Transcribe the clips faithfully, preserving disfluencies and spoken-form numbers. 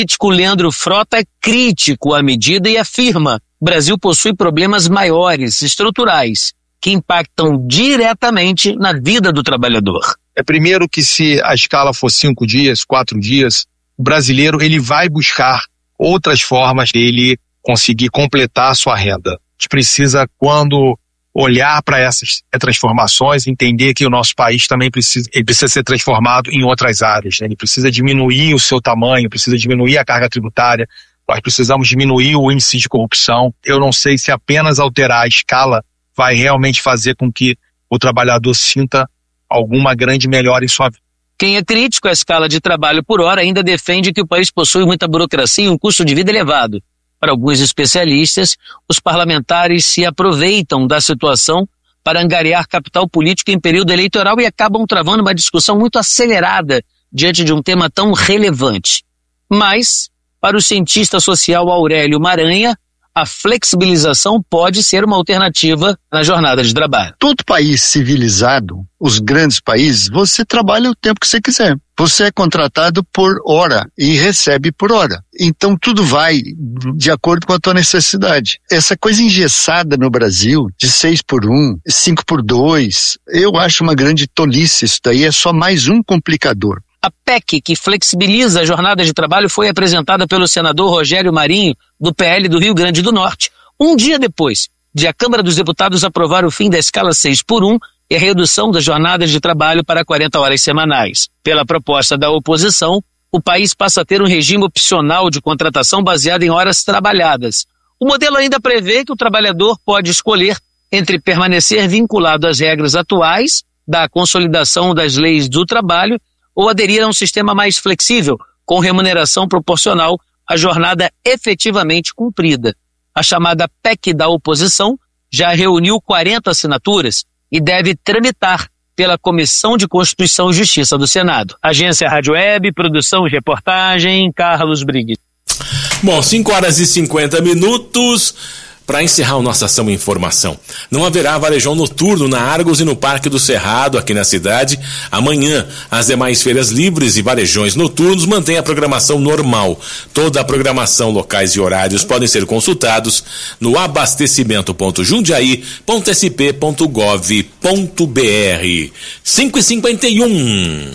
O Leandro Frota é crítico à medida e afirma: o Brasil possui problemas maiores, estruturais, que impactam diretamente na vida do trabalhador. É primeiro que se a escala for cinco dias, quatro dias, o brasileiro ele vai buscar outras formas de ele conseguir completar a sua renda. A gente precisa, quando olhar para essas transformações, entender que o nosso país também precisa, ele precisa ser transformado em outras áreas, né? Ele precisa diminuir o seu tamanho, precisa diminuir a carga tributária, nós precisamos diminuir o índice de corrupção. Eu não sei se apenas alterar a escala vai realmente fazer com que o trabalhador sinta alguma grande melhora em sua vida. Quem é crítico à escala de trabalho por hora ainda defende que o país possui muita burocracia e um custo de vida elevado. Para alguns especialistas, os parlamentares se aproveitam da situação para angariar capital político em período eleitoral e acabam travando uma discussão muito acelerada diante de um tema tão relevante. Mas, para o cientista social Aurélio Maranha, a flexibilização pode ser uma alternativa na jornada de trabalho. Todo país civilizado, os grandes países, você trabalha o tempo que você quiser. Você é contratado por hora e recebe por hora. Então tudo vai de acordo com a tua necessidade. Essa coisa engessada no Brasil, de seis por um, cinco por dois, eu acho uma grande tolice. Isso daí é só mais um complicador. A P E C, que flexibiliza a jornada de trabalho, foi apresentada pelo senador Rogério Marinho, do P L do Rio Grande do Norte, um dia depois de a Câmara dos Deputados aprovar o fim da escala seis por um e a redução das jornadas de trabalho para quarenta horas semanais. Pela proposta da oposição, o país passa a ter um regime opcional de contratação baseado em horas trabalhadas. O modelo ainda prevê que o trabalhador pode escolher entre permanecer vinculado às regras atuais da consolidação das leis do trabalho ou aderir a um sistema mais flexível, com remuneração proporcional à jornada efetivamente cumprida. A chamada P E C da oposição já reuniu quarenta assinaturas e deve tramitar pela Comissão de Constituição e Justiça do Senado. Agência Rádio Web, produção e reportagem, Carlos Briggs. Bom, cinco horas e cinquenta minutos. Para encerrar a nossa ação e informação, não haverá varejão noturno na Argos e no Parque do Cerrado, aqui na cidade, amanhã. As demais feiras livres e varejões noturnos mantêm a programação normal. Toda a programação, locais e horários podem ser consultados no abastecimento ponto jundiaí ponto s p ponto gov ponto b r. cinco e cinquenta e um.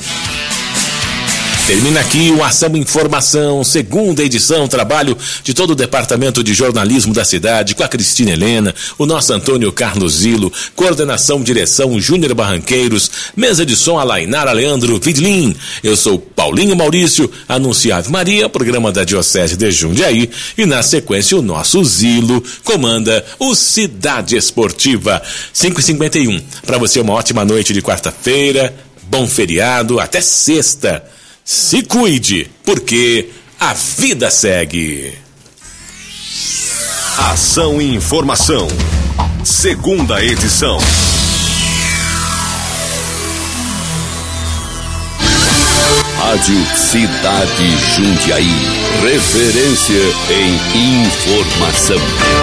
Termina aqui o Ação Informação, segunda edição, trabalho de todo o departamento de jornalismo da cidade, com a Cristina Helena, o nosso Antônio Carlos Zilo, coordenação, direção Júnior Barranqueiros, mesa de som Alainara Leandro Vidlin. Eu sou Paulinho Maurício, anuncia Ave Maria, programa da Diocese de Jundiaí, e na sequência o nosso Zilo comanda o Cidade Esportiva. cinco e cinquenta e um. Para você uma ótima noite de quarta-feira, bom feriado, até sexta. Se cuide, porque a vida segue. Ação e Informação, segunda edição. Rádio Cidade Jundiaí, referência em informação.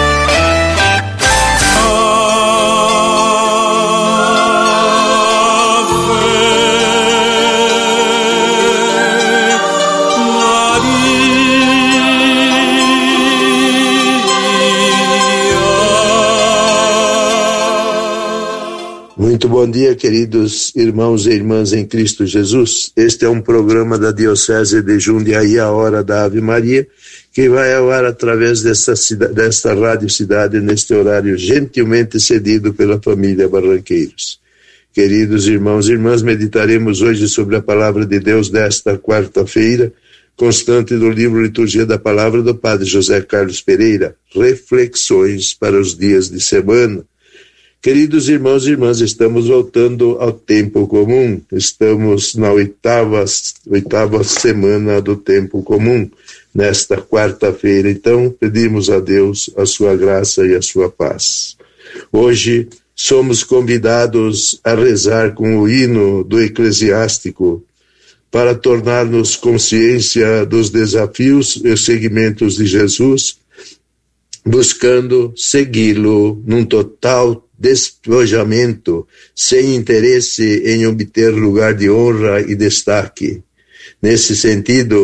Muito bom dia, queridos irmãos e irmãs em Cristo Jesus. Este é um programa da Diocese de Jundiaí, a Hora da Ave Maria, que vai ao ar através desta, desta Rádio Cidade, neste horário gentilmente cedido pela família Barranqueiros. Queridos irmãos e irmãs, meditaremos hoje sobre a Palavra de Deus desta quarta-feira, constante do livro Liturgia da Palavra do Padre José Carlos Pereira, Reflexões para os Dias de Semana. Queridos irmãos e irmãs, estamos voltando ao tempo comum, estamos na oitava, oitava semana do tempo comum, nesta quarta-feira. Então, pedimos a Deus a sua graça e a sua paz. Hoje, somos convidados a rezar com o hino do eclesiástico para tornar-nos consciência dos desafios e segmentos de Jesus, buscando segui-lo num total despojamento, sem interesse em obter lugar de honra e destaque. Nesse sentido,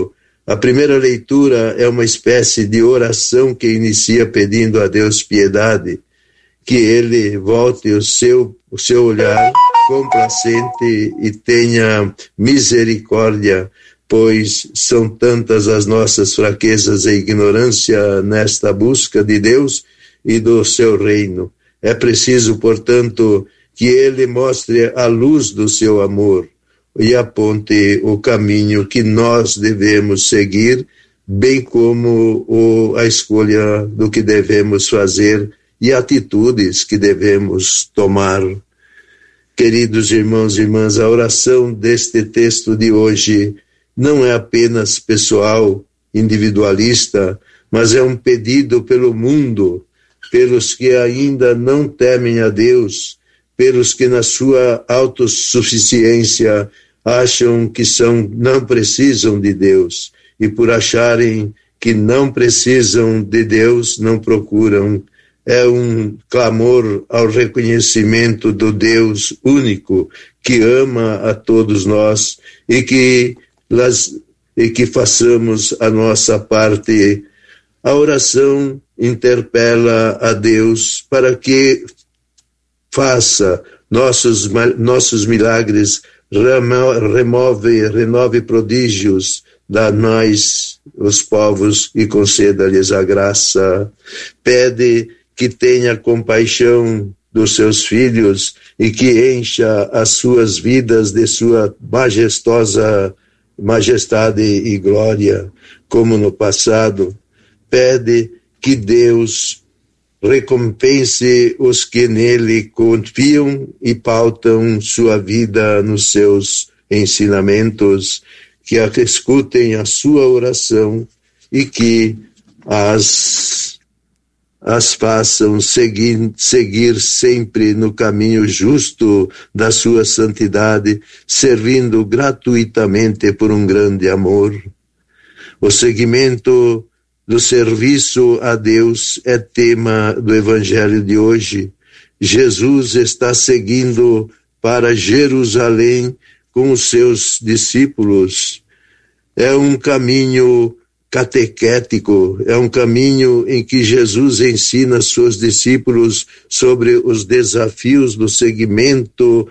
A primeira leitura é uma espécie de oração que inicia pedindo a Deus piedade, que Ele volte o seu, o seu olhar complacente e tenha misericórdia, pois são tantas as nossas fraquezas e ignorância nesta busca de Deus e do seu reino. É preciso, portanto, que Ele mostre a luz do seu amor e aponte o caminho que nós devemos seguir, bem como o, a escolha do que devemos fazer e atitudes que devemos tomar. Queridos irmãos e irmãs, a oração deste texto de hoje não é apenas pessoal, individualista, mas é um pedido pelo mundo, pelos que ainda não temem a Deus, pelos que na sua autossuficiência acham que são, não precisam de Deus, e por acharem que não precisam de Deus, não procuram. É um clamor ao reconhecimento do Deus único, que ama a todos nós, e que, las, e que façamos a nossa parte. A oração interpela a Deus para que faça nossos, nossos milagres, remove, renove prodígios, dá nós, os povos, e conceda-lhes a graça. Pede que tenha compaixão dos seus filhos e que encha as suas vidas de sua majestosa majestade e glória, como no passado. Pede que Deus recompense os que nele confiam e pautam sua vida nos seus ensinamentos, que escutem a sua oração e que as, as façam seguir, seguir sempre no caminho justo da sua santidade, servindo gratuitamente por um grande amor. O seguimento do serviço a Deus é tema do Evangelho de hoje. Jesus está seguindo para Jerusalém com os seus discípulos. É um caminho catequético, é um caminho em que Jesus ensina seus discípulos sobre os desafios do seguimento,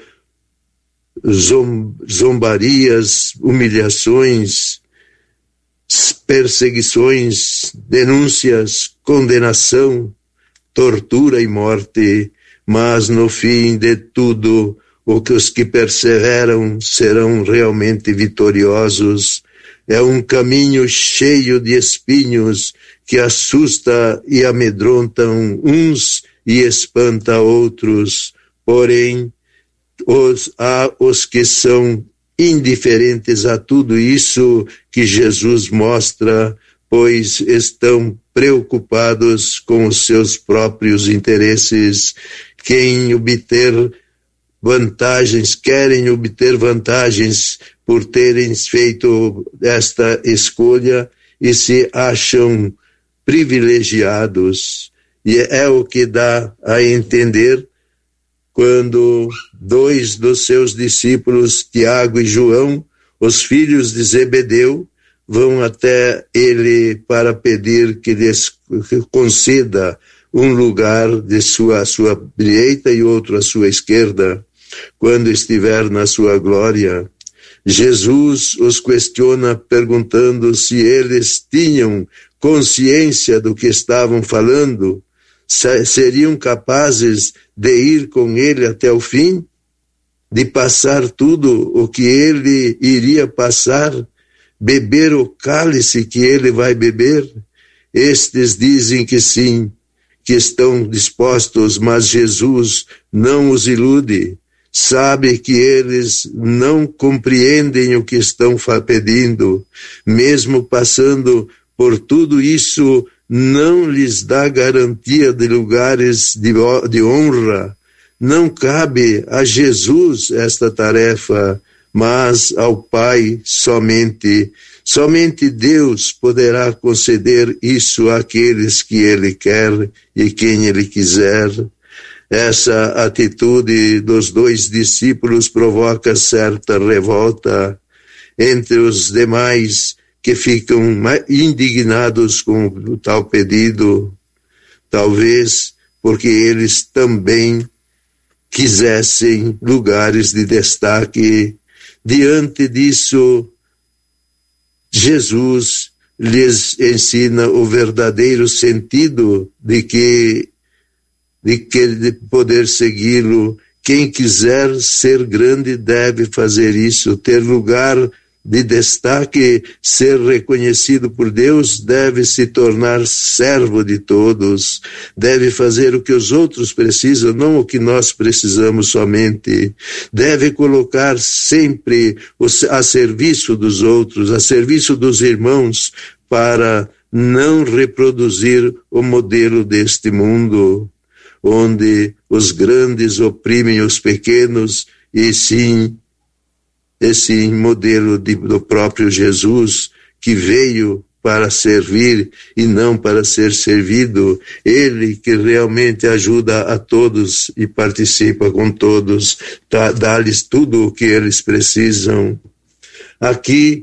zombarias, humilhações, perseguições, denúncias, condenação, tortura e morte, mas no fim de tudo, os que perseveram serão realmente vitoriosos. É um caminho cheio de espinhos que assusta e amedrontam uns e espanta outros, porém os, há os que são indiferentes a tudo isso que Jesus mostra, pois estão preocupados com os seus próprios interesses, quem obter vantagens, querem obter vantagens por terem feito esta escolha e se acham privilegiados. E é o que dá a entender quando dois dos seus discípulos, Tiago e João, os filhos de Zebedeu, vão até ele para pedir que lhes conceda um lugar de sua, à sua direita e outro à sua esquerda, quando estiver na sua glória. Jesus os questiona perguntando se eles tinham consciência do que estavam falando, seriam capazes de ir com ele até o fim, de passar tudo o que ele iria passar, beber o cálice que ele vai beber. Estes dizem que sim, que estão dispostos, mas Jesus não os ilude. Sabe que eles não compreendem o que estão pedindo, mesmo passando por tudo isso, não lhes dá garantia de lugares de, de honra. Não cabe a Jesus esta tarefa, mas ao Pai somente. Somente Deus poderá conceder isso àqueles que Ele quer e quem Ele quiser. Essa atitude dos dois discípulos provoca certa revolta entre os demais que ficam indignados com o tal pedido, talvez porque eles também quisessem lugares de destaque. Diante disso, Jesus lhes ensina o verdadeiro sentido de que, de que de poder segui-lo. Quem quiser ser grande deve fazer isso, ter lugar de destaque, ser reconhecido por Deus, deve se tornar servo de todos, deve fazer o que os outros precisam, não o que nós precisamos somente, deve colocar sempre a serviço dos outros, a serviço dos irmãos, para não reproduzir o modelo deste mundo, onde os grandes oprimem os pequenos, e sim esse modelo de, do próprio Jesus, que veio para servir e não para ser servido. Ele que realmente ajuda a todos e participa com todos, dá, dá-lhes tudo o que eles precisam. Aqui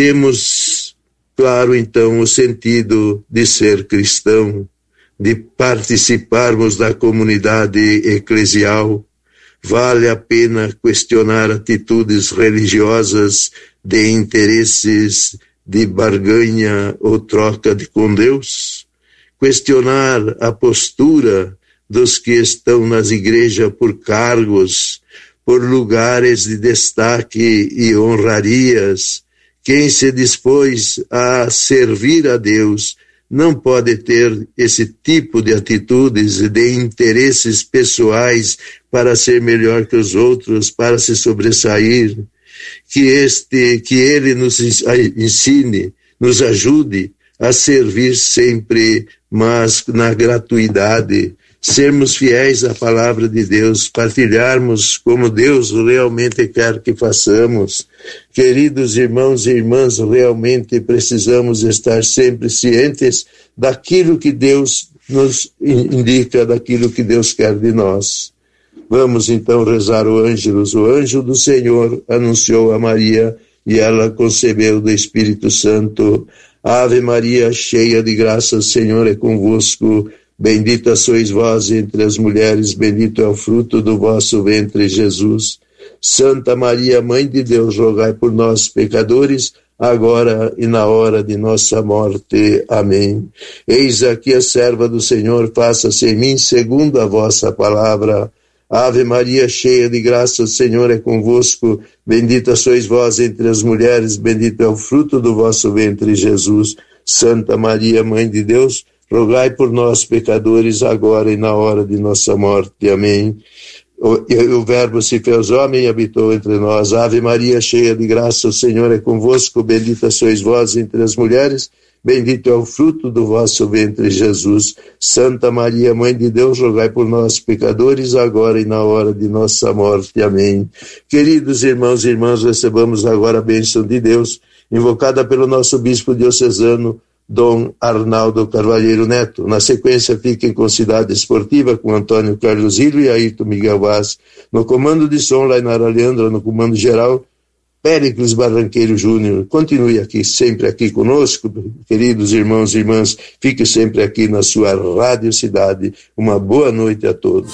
temos, claro, então, o sentido de ser cristão, de participarmos da comunidade eclesial. Vale a pena questionar atitudes religiosas de interesses de barganha ou troca de com Deus? Questionar a postura dos que estão nas igrejas por cargos, por lugares de destaque e honrarias. Quem se dispôs a servir a Deus não pode ter esse tipo de atitudes e de interesses pessoais para ser melhor que os outros, para se sobressair. Que este, que ele nos ensine, nos ajude a servir sempre, mas na gratuidade, sermos fiéis à palavra de Deus, partilharmos como Deus realmente quer que façamos. Queridos irmãos e irmãs, realmente precisamos estar sempre cientes daquilo que Deus nos indica, daquilo que Deus quer de nós. Vamos então rezar o Ângelus. O anjo do Senhor anunciou a Maria e ela concebeu do Espírito Santo. Ave Maria, cheia de graça, o Senhor é convosco. Bendita sois vós entre as mulheres, bendito é o fruto do vosso ventre, Jesus. Santa Maria, Mãe de Deus, rogai por nós, pecadores, agora e na hora de nossa morte. Amém. Eis aqui a serva do Senhor, faça-se em mim segundo a vossa palavra. Ave Maria, cheia de graça, o Senhor é convosco. Bendita sois vós entre as mulheres, bendito é o fruto do vosso ventre, Jesus. Santa Maria, Mãe de Deus, rogai por nós, pecadores, agora e na hora de nossa morte. Amém. O, o Verbo se fez homem e habitou entre nós. Ave Maria, cheia de graça, o Senhor é convosco. Bendita sois vós entre as mulheres, bendito é o fruto do vosso ventre, Jesus. Santa Maria, Mãe de Deus, rogai por nós, pecadores, agora e na hora de nossa morte. Amém. Queridos irmãos e irmãs, recebamos agora a bênção de Deus, invocada pelo nosso bispo diocesano, Dom Arnaldo Carvalheiro Neto. Na sequência, fiquem com Cidade Esportiva, com Antônio Carlos Rio e Ayrton Miguel Vaz. No comando de som, Lainara Leandro. No comando geral, Péricles Barranqueiro Júnior. Continue aqui, sempre aqui conosco, queridos irmãos e irmãs. Fique sempre aqui na sua Rádio Cidade. Uma boa noite a todos.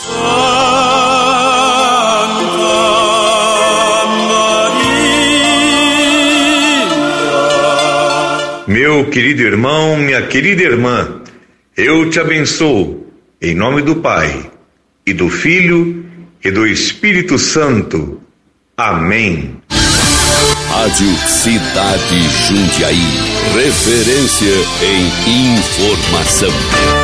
Meu querido irmão, minha querida irmã, eu te abençoo, em nome do Pai, e do Filho, e do Espírito Santo. Amém. Rádio Cidade Jundiaí, referência em informação.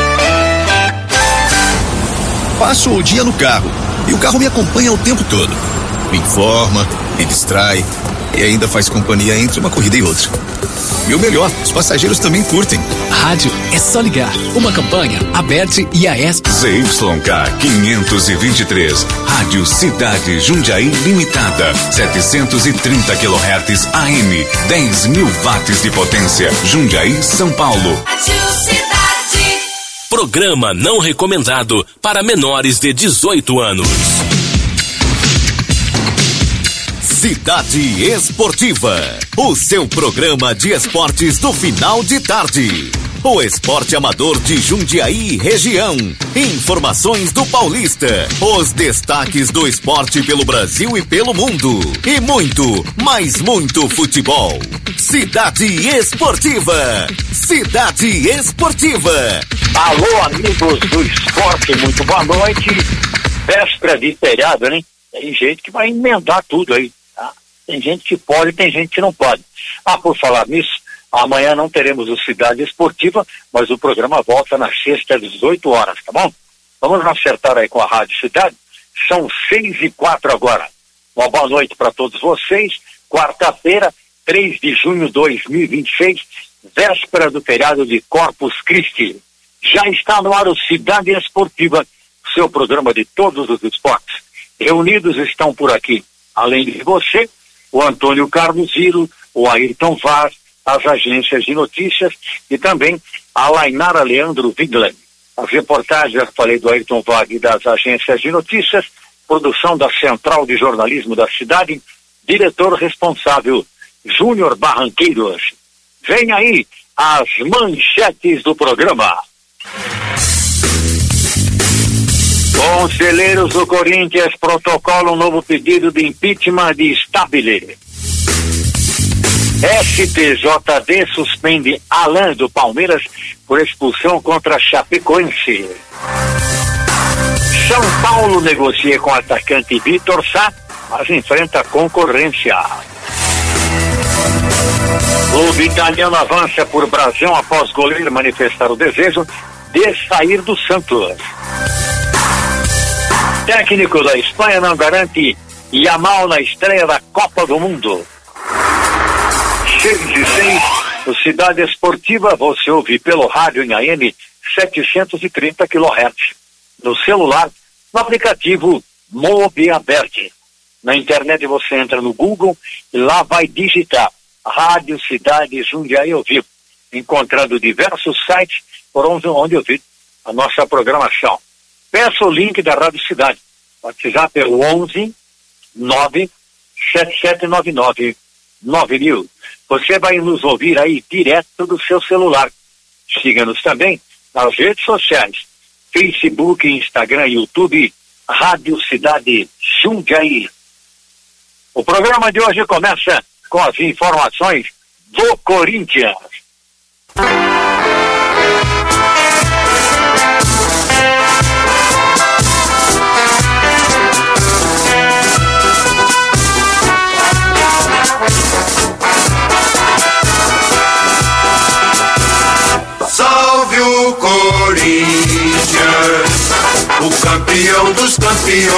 Passo o dia no carro, e o carro me acompanha o tempo todo. Me informa, me distrai, e ainda faz companhia entre uma corrida e outra. E o melhor, os passageiros também curtem. Rádio é só ligar. Uma campanha, Aberte e a ESP. Z Y K quinhentos e vinte e três, Rádio Cidade Jundiaí Limitada, setecentos e trinta quilohertz A M, dez mil watts de potência, Jundiaí, São Paulo. Rádio Cidade. Programa não recomendado para menores de dezoito anos. Cidade Esportiva, o seu programa de esportes do final de tarde. O esporte amador de Jundiaí e região. Informações do Paulista. Os destaques do esporte pelo Brasil e pelo mundo. E muito, mas muito futebol. Cidade Esportiva. Cidade Esportiva. Alô, amigos do esporte, muito boa noite. Véspera de feriado, né? Tem gente que vai emendar tudo aí, tá? Tem gente que pode, tem gente que não pode. Ah, por falar nisso, amanhã não teremos o Cidade Esportiva, mas o programa volta na sexta às dezoito horas, tá bom? Vamos acertar aí com a Rádio Cidade. São seis e quatro agora. Uma boa noite para todos vocês. Quarta-feira, três de junho de dois mil e vinte e seis, véspera do feriado de Corpus Christi. Já está no ar o Cidade Esportiva, seu programa de todos os esportes. Reunidos estão por aqui, além de você, o Antônio Carlos Ziro, o Ayrton Vaz, as agências de notícias e também a Lainara Leandro Wigler. As reportagens, já falei do Ayrton Vaz e das agências de notícias, produção da Central de Jornalismo da cidade, diretor responsável, Júnior Barranqueiros. Vem aí as manchetes do programa. Conselheiros do Corinthians protocolam um novo pedido de impeachment de Stabile. S T J D suspende Alan do Palmeiras por expulsão contra Chapecoense. São Paulo negocia com o atacante Vitor Sá, mas enfrenta concorrência. Clube italiano avança por Brasão após goleiro manifestar o desejo de sair do Santos. Técnico da Espanha não garante Yamal na estreia da Copa do Mundo. seis e seis, o Cidade Esportiva você ouve pelo rádio em A M setecentos e trinta quilohertz. No celular, no aplicativo Mobiabert. Na internet você entra no Google e lá vai digitar Rádio Cidade Jundiaí ao vivo, encontrando diversos sites por onde, onde ouvir a nossa programação. Peça o link da Rádio Cidade. WhatsApp pelo onze nove sete sete nove nove nove mil. Você vai nos ouvir aí direto do seu celular. Siga-nos também nas redes sociais, Facebook, Instagram, YouTube, Rádio Cidade Jundiaí. O programa de hoje começa com as informações do Corinthians. Salve o Corinthians, o campeão dos campeões.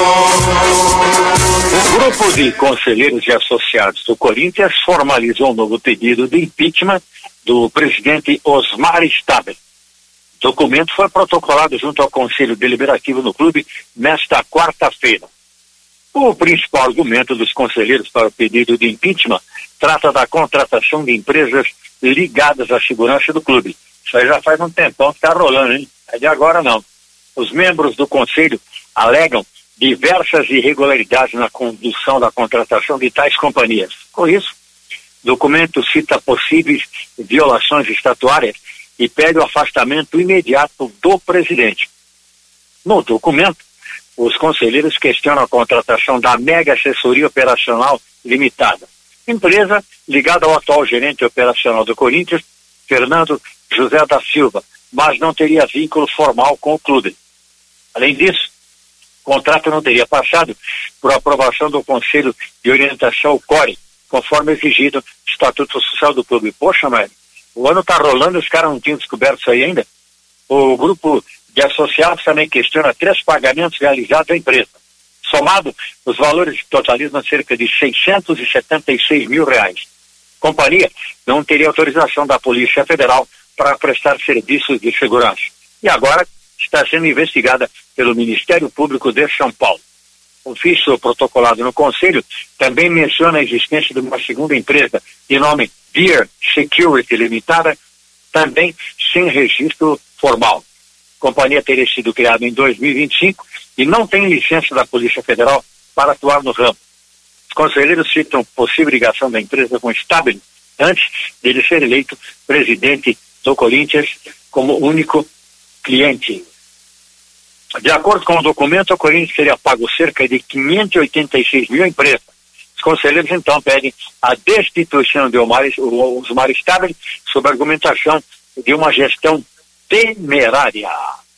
O grupo de conselheiros e associados do Corinthians formalizou um novo pedido de impeachment do presidente Osmar Stabile. O documento foi protocolado junto ao Conselho Deliberativo no clube nesta quarta-feira. O principal argumento dos conselheiros para o pedido de impeachment trata da contratação de empresas ligadas à segurança do clube. Isso aí já faz um tempão que está rolando, hein? É de agora não. Os membros do conselho alegam diversas irregularidades na condução da contratação de tais companhias. Com isso, o documento cita possíveis violações estatutárias e pede o afastamento imediato do presidente. No documento, os conselheiros questionam a contratação da Mega Assessoria Operacional Limitada, empresa ligada ao atual gerente operacional do Corinthians, Fernando José da Silva, mas não teria vínculo formal com o clube. Além disso, o contrato não teria passado por aprovação do Conselho de Orientação, o CORE, conforme exigido no Estatuto Social do clube. Poxa, mas o ano está rolando, os caras não tinham descoberto isso aí ainda. O grupo de associados também questiona três pagamentos realizados à empresa. Somado, os valores totalizam cerca de seiscentos e setenta e seis mil reais. A companhia não teria autorização da Polícia Federal para prestar serviços de segurança. E agora está sendo investigada pelo Ministério Público de São Paulo. O ofício protocolado no Conselho também menciona a existência de uma segunda empresa de nome Beer Security Limitada, também sem registro formal. A companhia teria sido criada em dois mil e vinte e cinco e não tem licença da Polícia Federal para atuar no ramo. Os conselheiros citam possível ligação da empresa com Stabile antes dele ser eleito presidente do Corinthians como único cliente. De acordo com o documento, o Corinthians teria pago cerca de quinhentos e oitenta e seis mil à empresa. Os conselheiros então pedem a destituição de Osmar, Osmar Stabile sob a argumentação de uma gestão temerária.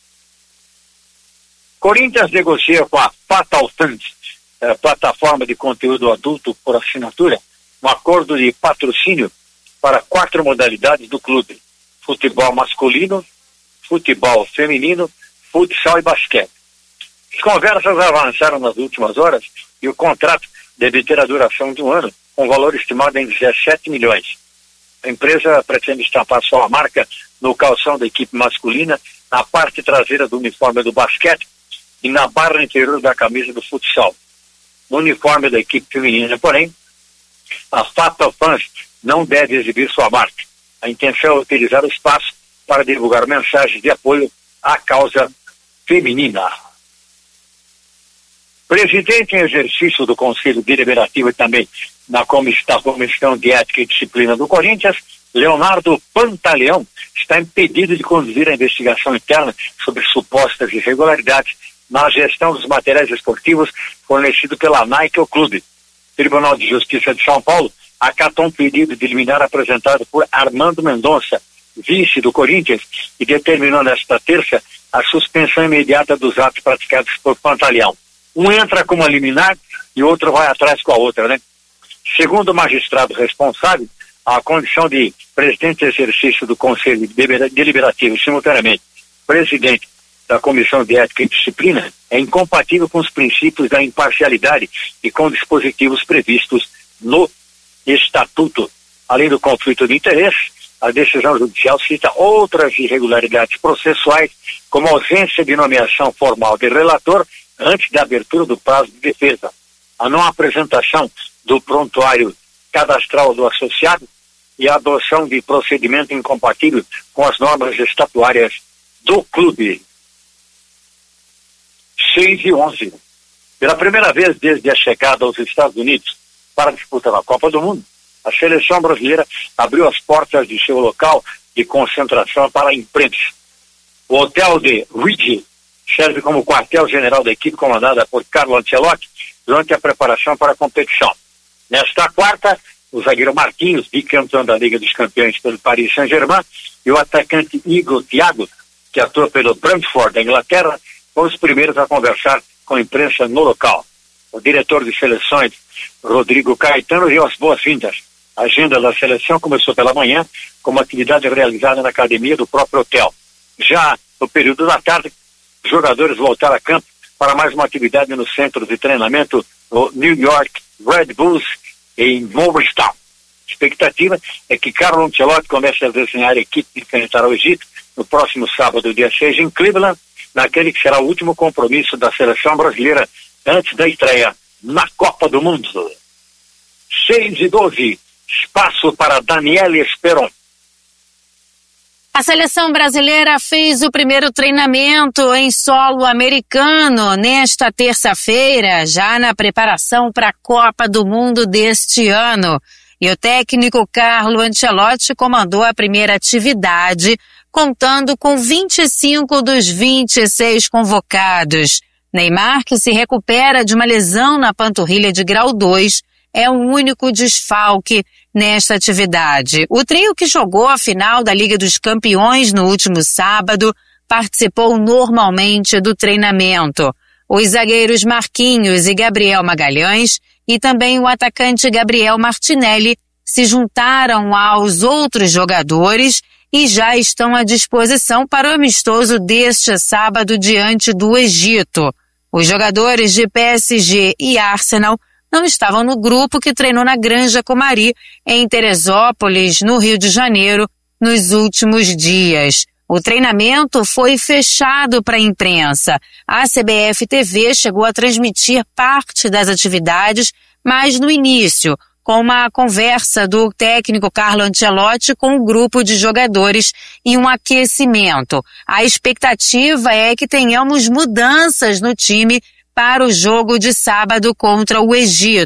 Corinthians negocia com a Fatal Funds, eh, plataforma de conteúdo adulto por assinatura, um acordo de patrocínio para quatro modalidades do clube: futebol masculino, futebol feminino, futsal e basquete. As conversas avançaram nas últimas horas e o contrato deve ter a duração de um ano, com valor estimado em dezessete milhões. A empresa pretende estampar sua marca no calção da equipe masculina, na parte traseira do uniforme do basquete e na barra interior da camisa do futsal. No uniforme da equipe feminina, porém, a Fatal Fans não deve exibir sua marca. A intenção é utilizar o espaço para divulgar mensagens de apoio à causa feminina. Presidente em exercício do Conselho Deliberativo e também na comissão, comissão de Ética e Disciplina do Corinthians, Leonardo Pantaleão, está impedido de conduzir a investigação interna sobre supostas irregularidades na gestão dos materiais esportivos fornecidos pela Nike ao clube. O Tribunal de Justiça de São Paulo acatou um pedido de liminar apresentado por Armando Mendonça, vice do Corinthians, e determinou nesta terça a suspensão imediata dos atos praticados por Pantaleão. Um entra com uma liminar e o outro vai atrás com a outra, né? Segundo o magistrado responsável, a condição de presidente em exercício do Conselho Deliberativo e, simultaneamente, presidente da Comissão de Ética e Disciplina é incompatível com os princípios da imparcialidade e com dispositivos previstos no Estatuto. Além do conflito de interesse, a decisão judicial cita outras irregularidades processuais, como a ausência de nomeação formal de relator antes da abertura do prazo de defesa, a não apresentação do prontuário cadastral do associado e a adoção de procedimento incompatível com as normas estatuárias do clube. seis e onze. Pela primeira vez desde a chegada aos Estados Unidos para disputar a Copa do Mundo, a seleção brasileira abriu as portas de seu local de concentração para a imprensa. O hotel de Ridge serve como quartel-general da equipe comandada por Carlo Ancelotti durante a preparação para a competição. Nesta quarta, o zagueiro Marquinhos, bicampeão da Liga dos Campeões pelo Paris Saint-Germain, e o atacante Igor Thiago, que atua pelo Brentford da Inglaterra, foram os primeiros a conversar com a imprensa no local. O diretor de seleções, Rodrigo Caetano, deu as boas-vindas. A agenda da seleção começou pela manhã, com uma atividade realizada na academia do próprio hotel. Já no período da tarde, os jogadores voltaram a campo para mais uma atividade no centro de treinamento no New York Red Bulls em Morristown. A expectativa é que Carlo Ancelotti comece a desenhar a equipe de enfrentar o Egito no próximo sábado, dia seis, em Cleveland, naquele que será o último compromisso da seleção brasileira antes da estreia na Copa do Mundo. seis e doze, espaço para Daniele Esperon. A seleção brasileira fez o primeiro treinamento em solo americano nesta terça-feira, já na preparação para a Copa do Mundo deste ano. E o técnico Carlo Ancelotti comandou a primeira atividade, contando com vinte e cinco dos vinte e seis convocados. Neymar, que se recupera de uma lesão na panturrilha de grau dois, é o único desfalque nesta atividade. O trio que jogou a final da Liga dos Campeões no último sábado participou normalmente do treinamento. Os zagueiros Marquinhos e Gabriel Magalhães e também o atacante Gabriel Martinelli se juntaram aos outros jogadores e já estão à disposição para o amistoso deste sábado diante do Egito. Os jogadores de P S G e Arsenal não estavam no grupo que treinou na Granja Comari, em Teresópolis, no Rio de Janeiro, nos últimos dias. O treinamento foi fechado para a imprensa. A C B F T V chegou a transmitir parte das atividades, mas no início, com uma conversa do técnico Carlo Ancelotti com um grupo de jogadores e um aquecimento. A expectativa é que tenhamos mudanças no time para o jogo de sábado contra o Egito.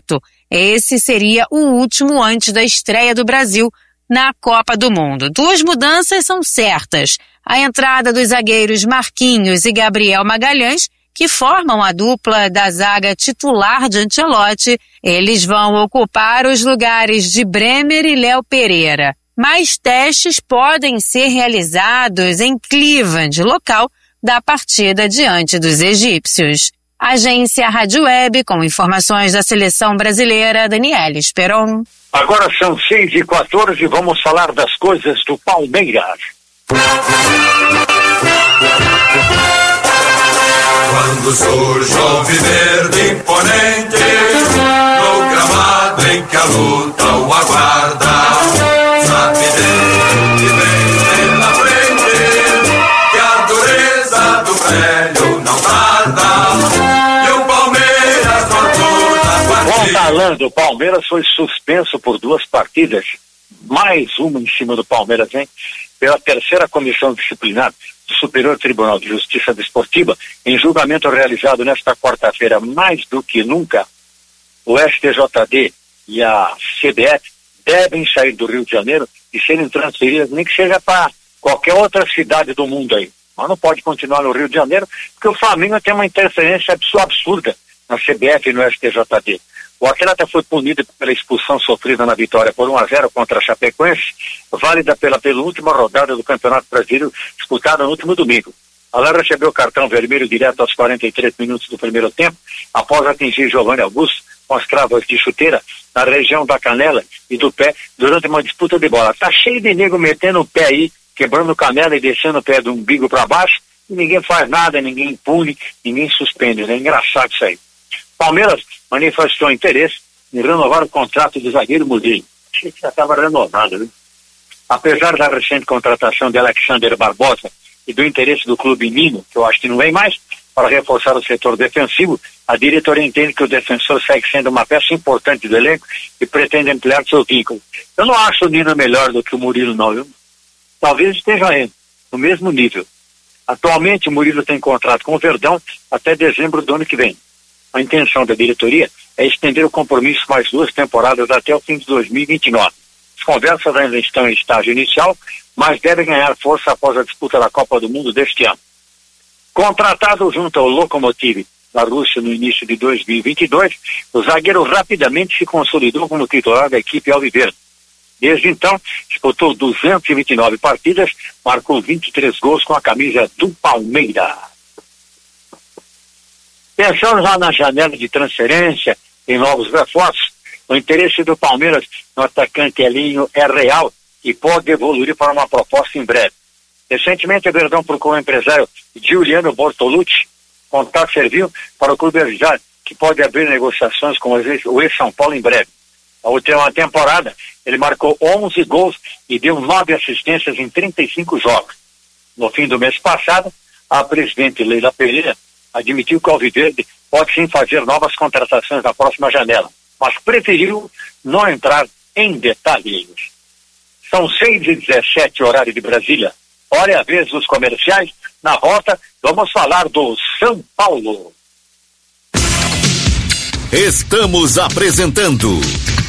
esse seria o último antes da estreia do Brasil na Copa do Mundo. Duas mudanças são certas. A entrada dos zagueiros Marquinhos e Gabriel Magalhães, que formam a dupla da zaga titular de Ancelotti, eles vão ocupar os lugares de Bremer e Léo Pereira. Mais testes podem ser realizados em Cleveland, local da partida diante dos egípcios. Agência Rádio Web, com informações da seleção brasileira, Daniela Esperon. Agora são seis e quatorze e vamos falar das coisas do Palmeiras. Quando surge o alviverde imponente, no gramado em que a luta o aguarda, sabe Deus que vem pela frente, que a dureza do velho não tarda, e o Palmeiras tortura a partida. O galã do Palmeiras foi suspenso por duas partidas, mais uma em cima do Palmeiras, hein? Pela terceira comissão disciplinar do Superior Tribunal de Justiça Desportiva, em julgamento realizado nesta quarta-feira, mais do que nunca, o S T J D e a C B F devem sair do Rio de Janeiro e serem transferidas, nem que seja para qualquer outra cidade do mundo aí. Mas não pode continuar no Rio de Janeiro, porque o Flamengo tem uma interferência absurda na C B F e no S T J D. O atleta foi punido pela expulsão sofrida na vitória por um a zero contra a Chapecoense, válida pela penúltima rodada do Campeonato Brasileiro, disputada no último domingo. Ela recebeu o cartão vermelho direto aos quarenta e três minutos do primeiro tempo, após atingir Giovanni Augusto com as cravas de chuteira na região da canela e do pé durante uma disputa de bola. Tá cheio de nego metendo o pé aí, quebrando canela e descendo o pé do umbigo para baixo, e ninguém faz nada, ninguém pune, ninguém suspende. É engraçado isso aí. Palmeiras manifestou interesse em renovar o contrato do zagueiro Murilo. Achei que já estava renovado, né? Apesar da recente contratação de Alexander Barbosa e do interesse do clube Nino, que eu acho que não vem mais, para reforçar o setor defensivo, a diretoria entende que o defensor segue sendo uma peça importante do elenco e pretende ampliar seu vínculo. Eu não acho o Nino melhor do que o Murilo, não, viu? Talvez esteja no mesmo nível. Atualmente, o Murilo tem contrato com o Verdão até dezembro do ano que vem. A intenção da diretoria é estender o compromisso mais duas temporadas até o fim de dois mil e vinte e nove. As conversas ainda estão em estágio inicial, mas devem ganhar força após a disputa da Copa do Mundo deste ano. Contratado junto ao Lokomotiv da Rússia no início de dois mil e vinte e dois, o zagueiro rapidamente se consolidou como titular da equipe alviverde. Desde então, disputou duzentas e vinte e nove partidas, marcou vinte e três gols com a camisa do Palmeiras. Pensando já na janela de transferência, em novos reforços, o interesse do Palmeiras no atacante Elinho é real e pode evoluir para uma proposta em breve. Recentemente, o Verdão procurou o empresário Giuliano Bortolucci. O contato serviu para o clube avisar que pode abrir negociações com o ex-São Paulo em breve. Na última temporada, ele marcou onze gols e deu nove assistências em trinta e cinco jogos. No fim do mês passado, a presidente Leila Pereira admitiu que o Alviverde pode sim fazer novas contratações na próxima janela, mas preferiu não entrar em detalhes. São seis e dezessete, horário de Brasília. Hora é a vez dos comerciais. Na volta, vamos falar do São Paulo. Estamos apresentando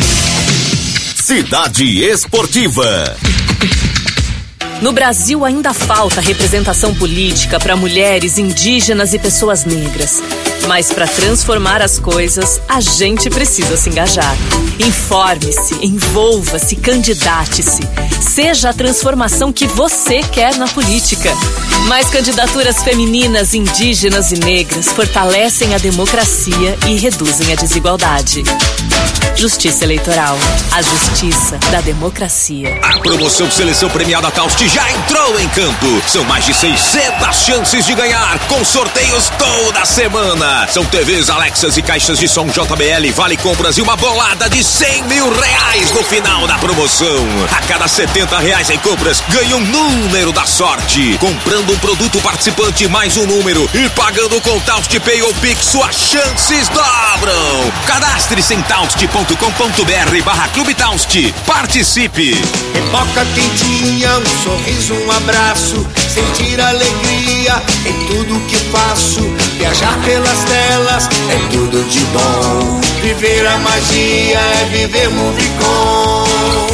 Cidade Esportiva. No Brasil ainda falta representação política para mulheres, indígenas e pessoas negras. Mas para transformar as coisas, a gente precisa se engajar. Informe-se, envolva-se, candidate-se. Seja a transformação que você quer na política. Mais candidaturas femininas, indígenas e negras fortalecem a democracia e reduzem a desigualdade. Justiça Eleitoral. A justiça da democracia. A promoção Seleção Premiada Taust já entrou em campo. São mais de seiscentas chances de ganhar, com sorteios toda semana. São T Vs, Alexas e caixas de som J B L, vale compras e uma bolada de cem mil reais no final da promoção. A cada setenta reais em compras, ganha um número da sorte. Comprando um produto participante mais um número e pagando com Taust Pay ou Pix, suas chances dobram. Cadastre-se em taust ponto com ponto br barra Clube Taust. Participe. Pipoca quentinha, um sorriso, um abraço, sentir alegria em tudo que faço. Viajar pelas telas é tudo de bom. Viver a magia é viver Movicon.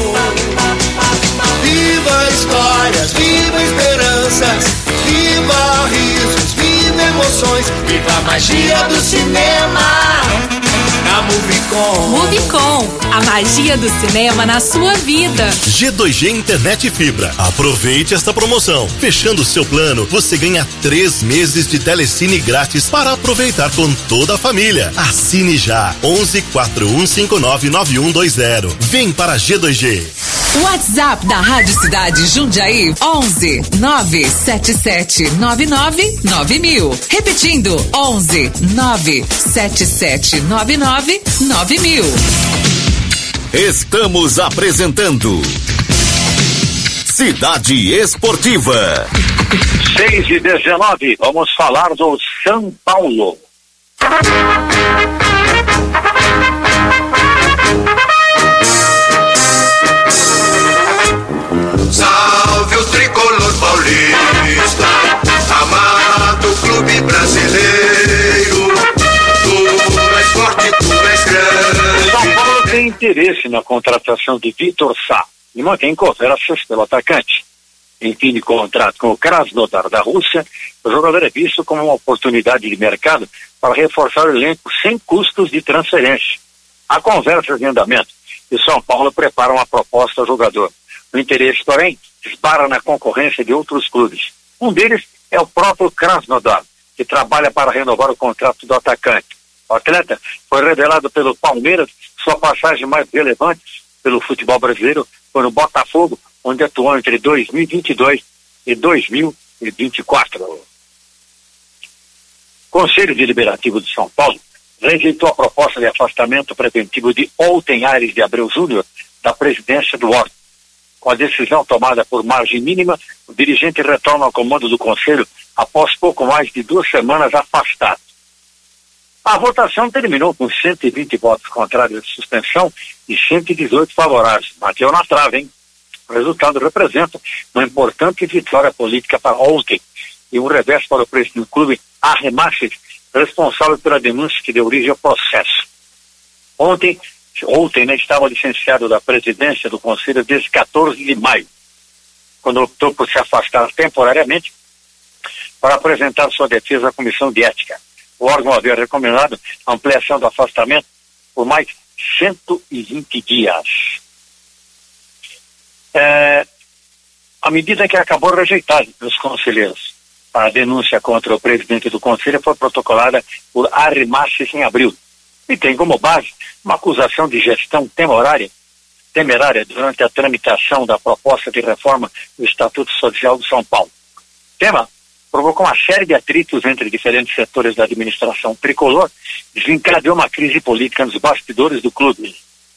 Viva histórias, viva esperanças, viva risos, viva emoções, viva a magia do cinema na Movicon. Movicon, a magia do cinema na sua vida. G dois G Internet e Fibra. Aproveite esta promoção. Fechando o seu plano, você ganha três meses de telecine grátis para aproveitar com toda a família. Assine já. onze quatro um cinco nove nove um dois zero. Vem para G dois G. WhatsApp da Rádio Cidade Jundiaí onze nove sete sete nove nove nove mil. Repetindo, onze nove sete sete nove nove nove mil. Estamos apresentando Cidade Esportiva. seis e dezenove, vamos falar do São Paulo. Salve o tricolor paulista, amado clube brasileiro. Tu és forte, tu és grande. São Paulo tem interesse na contratação de Vitor Sá e mantém conversas pelo atacante. Em fim de contrato com o Krasnodar da Rússia, o jogador é visto como uma oportunidade de mercado para reforçar o elenco sem custos de transferência. Há conversas em andamento e São Paulo prepara uma proposta ao jogador. O interesse, porém, esbarra na concorrência de outros clubes. Um deles é o próprio Krasnodar, que trabalha para renovar o contrato do atacante. O atleta foi revelado pelo Palmeiras, sua passagem mais relevante pelo futebol brasileiro foi no Botafogo, onde atuou entre dois mil e vinte e dois e dois mil e vinte e quatro. O Conselho Deliberativo de São Paulo rejeitou a proposta de afastamento preventivo de Olten Aires de Abreu Júnior da presidência do órgão. Com a decisão tomada por margem mínima, o dirigente retorna ao comando do Conselho após pouco mais de duas semanas afastado. A votação terminou com cento e vinte votos contrários de suspensão e cento e dezoito favoráveis. Bateu na trave, hein? O resultado representa uma importante vitória política para Olten e um revés para o presidente do clube, Arremaches, responsável pela denúncia que deu origem ao processo. Ontem, Ontem né, estava licenciado da presidência do Conselho desde quatorze de maio, quando optou por se afastar temporariamente para apresentar sua defesa à Comissão de Ética. O órgão havia recomendado a ampliação do afastamento por mais cento e vinte dias. É, a medida que acabou rejeitada pelos conselheiros. A denúncia contra o presidente do Conselho foi protocolada por Arremaches em abril e tem como base uma acusação de gestão temerária, temerária durante a tramitação da proposta de reforma do Estatuto Social de São Paulo. O tema provocou uma série de atritos entre diferentes setores da administração tricolor e desencadeou uma crise política nos bastidores do clube.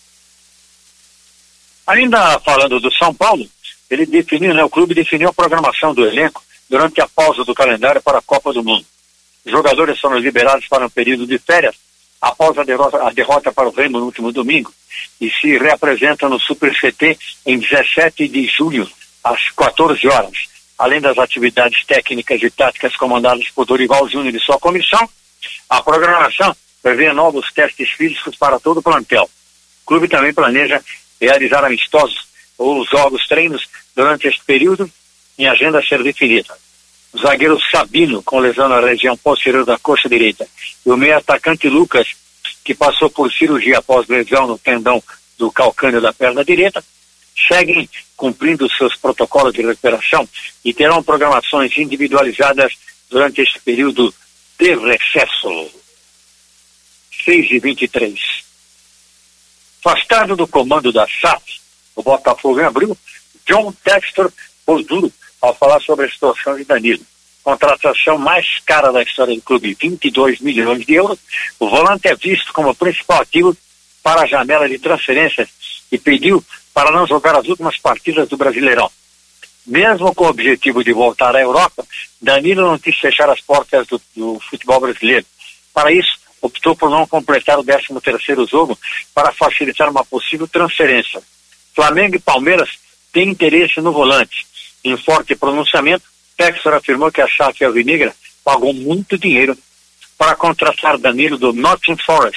Ainda falando do São Paulo, ele definiu, né, o clube definiu a programação do elenco durante a pausa do calendário para a Copa do Mundo. Os jogadores foram liberados para um período de férias após a derrota, a derrota para o Remo no último domingo e se reapresentam no Super C T em dezessete de julho, às quatorze horas. Além das atividades técnicas e táticas comandadas por Dorival Júnior e sua comissão, a programação prevê novos testes físicos para todo o plantel. O clube também planeja realizar amistosos ou jogos treinos durante este período em agenda a ser definida. O zagueiro Sabino, com lesão na região posterior da coxa direita, e o meio atacante Lucas, que passou por cirurgia após lesão no tendão do calcâneo da perna direita, seguem cumprindo seus protocolos de recuperação e terão programações individualizadas durante este período de recesso. seis e vinte e três. Afastado do comando da S A F, o Botafogo em abril, John Textor pôs duro ao falar sobre a situação de Danilo. Contratação mais cara da história do clube, vinte e dois milhões de euros. O volante é visto como o principal ativo para a janela de transferências e pediu para não jogar as últimas partidas do Brasileirão. Mesmo com o objetivo de voltar à Europa, Danilo não quis fechar as portas do, do futebol brasileiro. Para isso, optou por não completar o décimo terceiro jogo para facilitar uma possível transferência. Flamengo e Palmeiras têm interesse no volante. Em forte pronunciamento, Textor afirmou que a S A F Alvinegra pagou muito dinheiro para contratar Danilo do Nottingham Forest,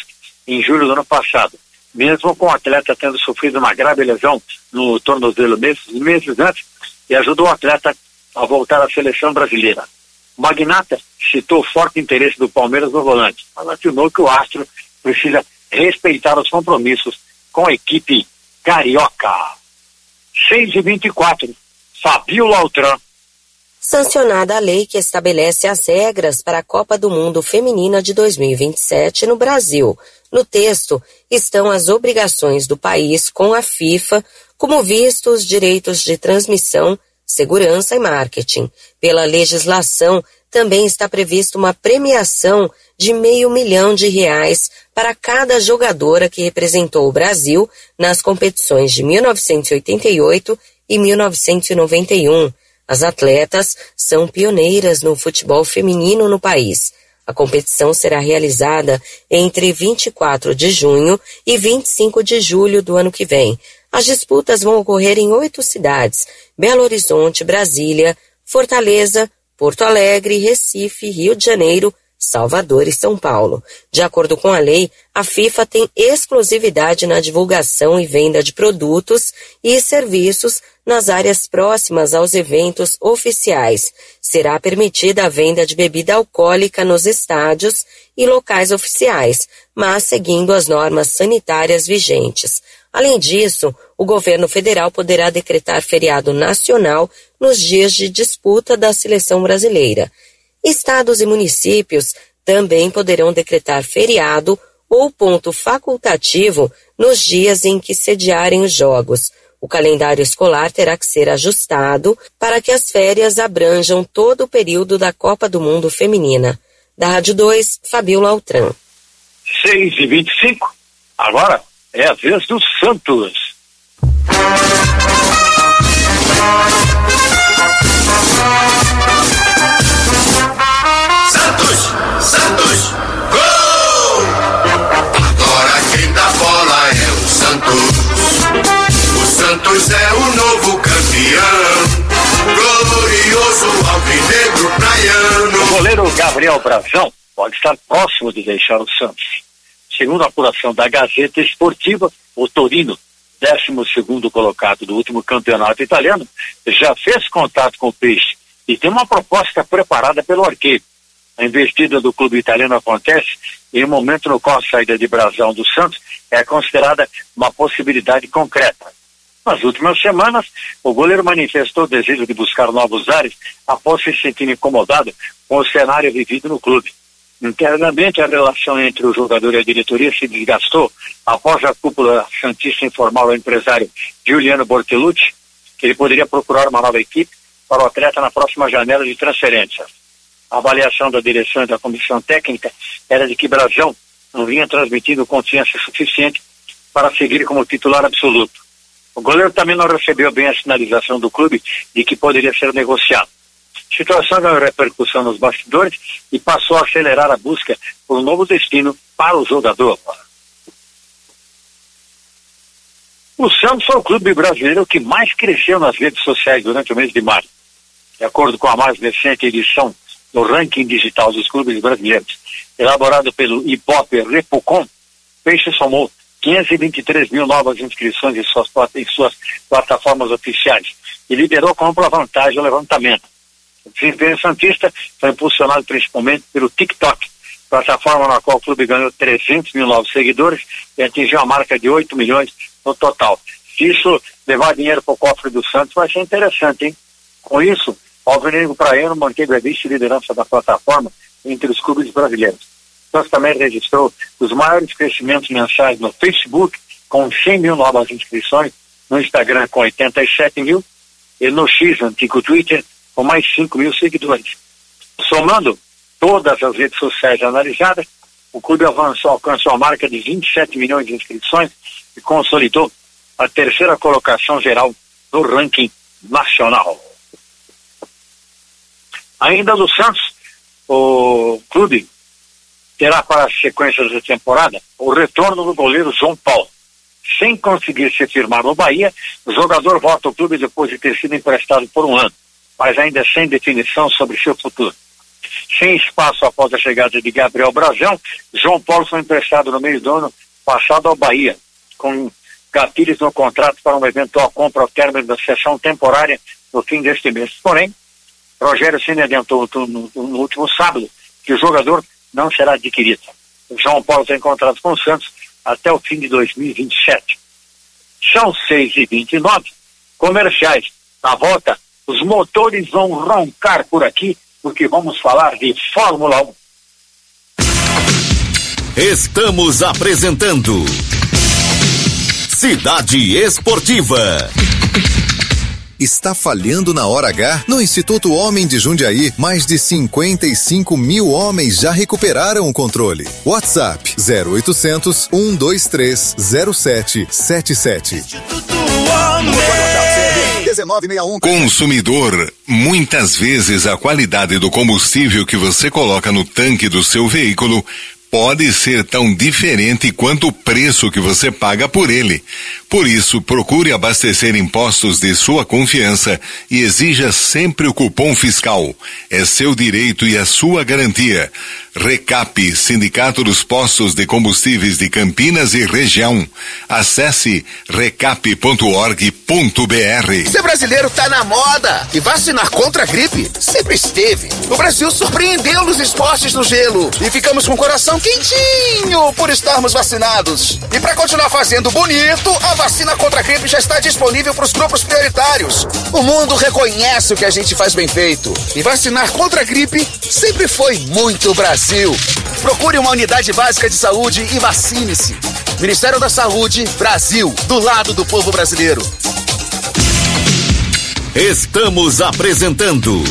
em julho do ano passado, mesmo com o atleta tendo sofrido uma grave lesão no tornozelo meses, meses antes, e ajudou o atleta a voltar à seleção brasileira. O magnata citou o forte interesse do Palmeiras no volante, mas afirmou que o astro precisa respeitar os compromissos com a equipe carioca. seis e vinte e quatro, Fabiola Altran. Sancionada a lei que estabelece as regras para a Copa do Mundo Feminina de dois mil e vinte e sete no Brasil. No texto estão as obrigações do país com a FIFA, como vistos, direitos de transmissão, segurança e marketing. Pela legislação, também está prevista uma premiação de meio milhão de reais para cada jogadora que representou o Brasil nas competições de mil novecentos e oitenta e oito e mil novecentos e noventa e um. As atletas são pioneiras no futebol feminino no país. A competição será realizada entre vinte e quatro de junho e vinte e cinco de julho do ano que vem. As disputas vão ocorrer em oito cidades: Belo Horizonte, Brasília, Fortaleza, Porto Alegre, Recife, Rio de Janeiro, Salvador e São Paulo. De acordo com a lei, a FIFA tem exclusividade na divulgação e venda de produtos e serviços nas áreas próximas aos eventos oficiais. Será permitida a venda de bebida alcoólica nos estádios e locais oficiais, mas seguindo as normas sanitárias vigentes. Além disso, o governo federal poderá decretar feriado nacional nos dias de disputa da seleção brasileira. Estados e municípios também poderão decretar feriado ou ponto facultativo nos dias em que sediarem os jogos. O calendário escolar terá que ser ajustado para que as férias abranjam todo o período da Copa do Mundo Feminina. Da Rádio dois, Fabiola Altran. seis e vinte e cinco, agora é a vez do Santos. Santos, Santos, gol! Agora quem dá bola é o Santos. O Santos é o novo campeão. Glorioso alvinegro praiano. O goleiro Gabriel Brazão pode estar próximo de deixar o Santos. Segundo a apuração da Gazeta Esportiva, o Torino, décimo segundo colocado do último campeonato italiano, já fez contato com o Peixe e tem uma proposta preparada pelo arqueiro. A investida do clube italiano acontece em um momento no qual a saída de Brazão do Santos é considerada uma possibilidade concreta. Nas últimas semanas, o goleiro manifestou o desejo de buscar novos ares após se sentir incomodado com o cenário vivido no clube. Internamente, a relação entre o jogador e a diretoria se desgastou após a cúpula santista informar ao empresário Giuliano Bortolucci que ele poderia procurar uma nova equipe para o atleta na próxima janela de transferências. A avaliação da direção e da comissão técnica era de que Brazão não vinha transmitindo confiança suficiente para seguir como titular absoluto. O goleiro também não recebeu bem a sinalização do clube de que poderia ser negociado. A situação ganhou repercussão nos bastidores e passou a acelerar a busca por um novo destino para o jogador. O Santos foi o clube brasileiro que mais cresceu nas redes sociais durante o mês de maio. De acordo com a mais recente edição do ranking digital dos clubes brasileiros, elaborado pelo Ibope Repucon, Peixe somou quinhentas e vinte e três mil novas inscrições em suas, em suas plataformas oficiais e liderou com ampla vantagem o levantamento. O desempenho santista foi impulsionado principalmente pelo TikTok, plataforma na qual o clube ganhou trezentos mil novos seguidores e atingiu a marca de oito milhões no total. Se isso levar dinheiro para o cofre do Santos, vai ser interessante, hein? Com isso, o alvinegro praiano manteve a vice-liderança da plataforma entre os clubes brasileiros. O Santos também registrou os maiores crescimentos mensais no Facebook, com cem mil novas inscrições, no Instagram com oitenta e sete mil e no X, antigo Twitter, com mais cinco mil seguidores. Somando todas as redes sociais analisadas, o clube avançou, alcançou a marca de vinte e sete milhões de inscrições e consolidou a terceira colocação geral no ranking nacional. Ainda do Santos, o clube terá para a sequência da temporada o retorno do goleiro João Paulo. Sem conseguir se firmar no Bahia, o jogador volta ao clube depois de ter sido emprestado por um ano, mas ainda sem definição sobre seu futuro. Sem espaço após a chegada de Gabriel Brazão, João Paulo foi emprestado no meio do ano passado ao Bahia, com gatilhos no contrato para uma eventual compra ao término da sessão temporária no fim deste mês. Porém, Rogério Ceni adiantou no, no, no último sábado que o jogador não será adquirido. O João Paulo tem contrato com o Santos até o fim de dois mil e vinte e sete. São seis e vinte e nove, comerciais. Na volta, os motores vão roncar por aqui, porque vamos falar de Fórmula um. Estamos apresentando Cidade Esportiva. Está falhando na hora H? No Instituto Homem de Jundiaí, mais de cinquenta e cinco mil homens já recuperaram o controle. WhatsApp zero oitocentos, um dois três, zero sete sete sete. Consumidor, muitas vezes a qualidade do combustível que você coloca no tanque do seu veículo pode ser tão diferente quanto o preço que você paga por ele. Por isso, procure abastecer em postos de sua confiança e exija sempre o cupom fiscal. É seu direito e a sua garantia. Recap, Sindicato dos Postos de Combustíveis de Campinas e Região. Acesse recap ponto org ponto br. Ser brasileiro tá na moda e vacinar contra a gripe sempre esteve. O Brasil surpreendeu nos esportes no gelo e ficamos com o coração quentinho por estarmos vacinados. E para continuar fazendo bonito, a vacina contra a gripe já está disponível para os grupos prioritários. O mundo reconhece o que a gente faz bem feito. E vacinar contra a gripe sempre foi muito Brasil. Procure uma unidade básica de saúde e vacine-se. Ministério da Saúde, Brasil, do lado do povo brasileiro. Estamos apresentando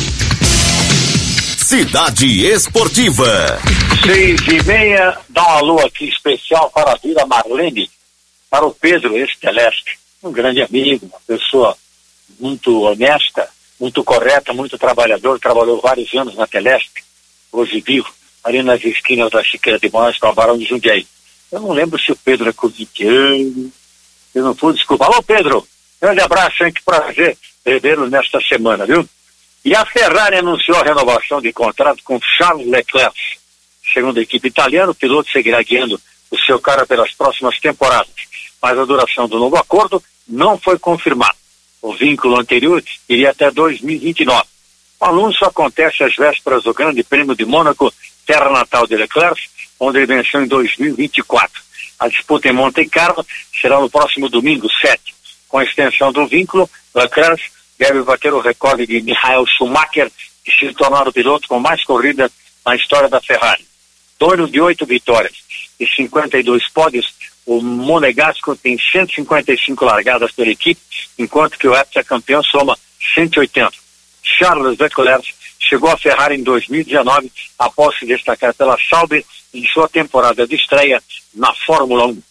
Cidade Esportiva. Seis e meia, dá um alô aqui especial para a Vila Marlene, para o Pedro Esteleste, um grande amigo, uma pessoa muito honesta, muito correta, muito trabalhador, trabalhou vários anos na Telesp, hoje vivo, ali nas esquinas da Chiqueira de Moraes com a Barão de Jundiaí. Eu não lembro se o Pedro é corintiano, eu não fui, desculpa. Alô, Pedro, grande abraço, hein, que prazer revê-lo nesta semana, viu? E a Ferrari anunciou a renovação de contrato com Charles Leclerc. Segundo a equipe italiana, o piloto seguirá guiando o seu carro pelas próximas temporadas, mas a duração do novo acordo não foi confirmada. O vínculo anterior iria até dois mil e vinte e nove. O anúncio acontece às vésperas do Grande Prêmio de Mônaco, terra natal de Leclerc, onde ele venceu em dois mil e vinte e quatro. A disputa em Monte Carlo será no próximo domingo, sete. Com a extensão do vínculo, Leclerc deve bater o recorde de Michael Schumacher e se tornar o piloto com mais corridas na história da Ferrari. Dono de oito vitórias e cinquenta e dois pódios, o Monegasco tem cento e cinquenta e cinco largadas pela equipe, enquanto que o heptacampeão soma cento e oitenta. Charles Leclerc chegou à Ferrari em dois mil e dezenove após se destacar pela Sauber em sua temporada de estreia na Fórmula um.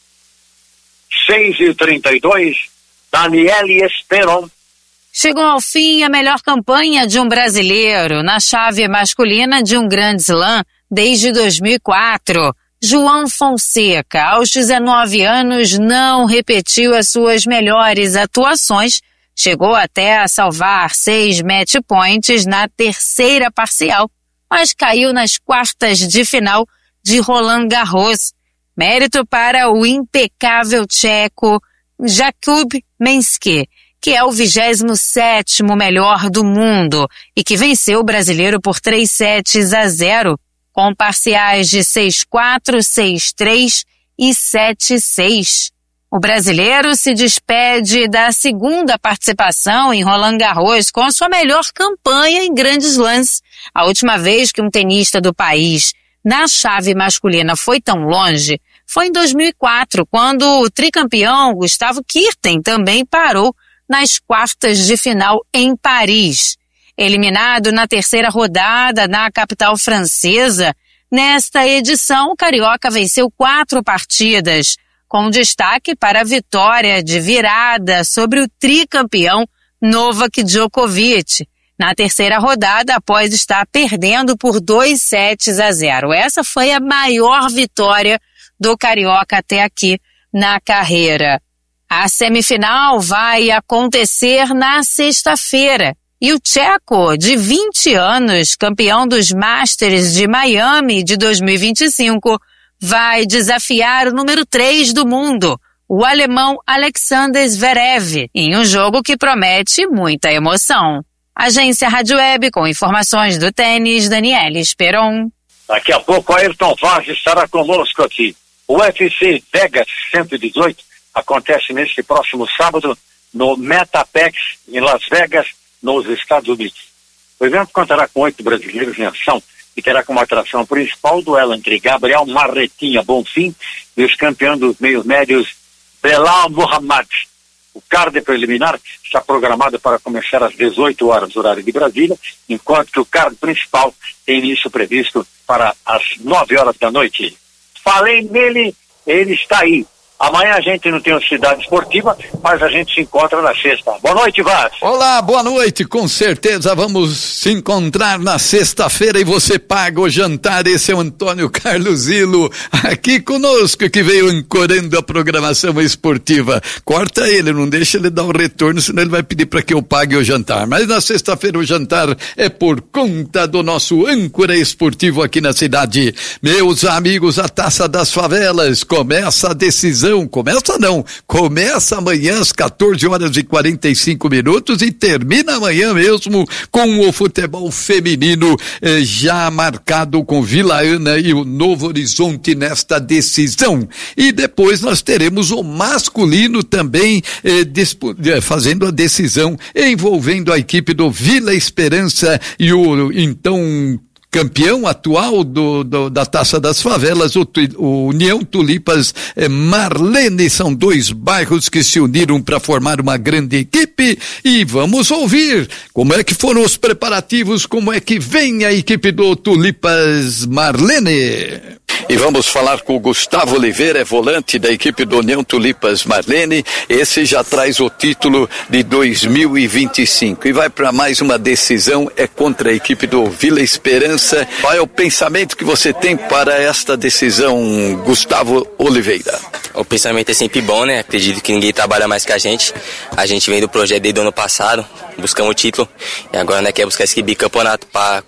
seis e trinta e dois, Daniele Esperon. Chegou ao fim a melhor campanha de um brasileiro na chave masculina de um Grand Slam desde dois mil e quatro. João Fonseca, aos dezenove anos, não repetiu as suas melhores atuações, chegou até a salvar seis match points na terceira parcial, mas caiu nas quartas de final de Roland Garros. Mérito para o impecável tcheco Jakub Mensky, que é o vigésimo sétimo melhor do mundo e que venceu o brasileiro por três sets a zero, com parciais de seis quatro, seis três e sete seis. O brasileiro se despede da segunda participação em Roland Garros com a sua melhor campanha em grandes lances. A última vez que um tenista do país na chave masculina foi tão longe foi em dois mil e quatro, quando o tricampeão Gustavo Kirten também parou nas quartas de final em Paris. Eliminado na terceira rodada na capital francesa, nesta edição o carioca venceu quatro partidas, com destaque para a vitória de virada sobre o tricampeão Novak Djokovic, na terceira rodada após estar perdendo por dois sets a zero. Essa foi a maior vitória do carioca até aqui na carreira. A semifinal vai acontecer na sexta-feira E o tcheco, de vinte anos, campeão dos Masters de Miami de dois mil e vinte e cinco, vai desafiar o número três do mundo, o alemão Alexander Zverev, em um jogo que promete muita emoção. Agência Rádio Web, com informações do tênis, Daniela Esperon. Daqui a pouco, Ayrton Vaz estará conosco aqui. O U F C Vegas cento e dezoito acontece neste próximo sábado no Metapex, em Las Vegas, nos Estados Unidos. O evento contará com oito brasileiros em ação e terá como atração principal o duelo entre Gabriel Marretinha Bonfim e os campeões dos meios médios Belal Muhammad. O card preliminar está programado para começar às dezoito horas, horário de Brasília, enquanto que o card principal tem início previsto para as nove horas da noite. Falei nele, ele está aí. Amanhã a gente não tem uma cidade esportiva, mas a gente se encontra na sexta. Boa noite, Vaz. Olá, boa noite. Com certeza vamos se encontrar na sexta-feira e você paga o jantar. Esse é o Antônio Carlos Zilo, aqui conosco, que veio ancorando a programação esportiva. Corta ele, não deixa ele dar o retorno, senão ele vai pedir para que eu pague o jantar. Mas na sexta-feira o jantar é por conta do nosso âncora esportivo aqui na cidade. Meus amigos, a Taça das Favelas começa a decisão. Começa não, começa amanhã às quatorze horas e quarenta e cinco minutos e termina amanhã mesmo com o futebol feminino eh, já marcado com Vila Ana e o Novo Horizonte nesta decisão. E depois nós teremos o masculino também eh, dispo, eh, fazendo a decisão envolvendo a equipe do Vila Esperança e o então campeão atual do, do, da Taça das Favelas, o, o União Tulipas eh, Marlene. São dois bairros que se uniram para formar uma grande equipe e vamos ouvir como é que foram os preparativos, como é que vem a equipe do Tulipas Marlene. E vamos falar com o Gustavo Oliveira, é volante da equipe do União Tulipas Marlene. Esse já traz o título de dois mil e vinte e cinco e vai para mais uma decisão, é contra a equipe do Vila Esperança. Qual é o pensamento que você tem para esta decisão, Gustavo Oliveira? O pensamento é sempre bom, né? Acredito que ninguém trabalha mais que a gente. A gente vem do projeto desde o ano passado, buscamos o título e agora, né, quer buscar esse bicampeonato para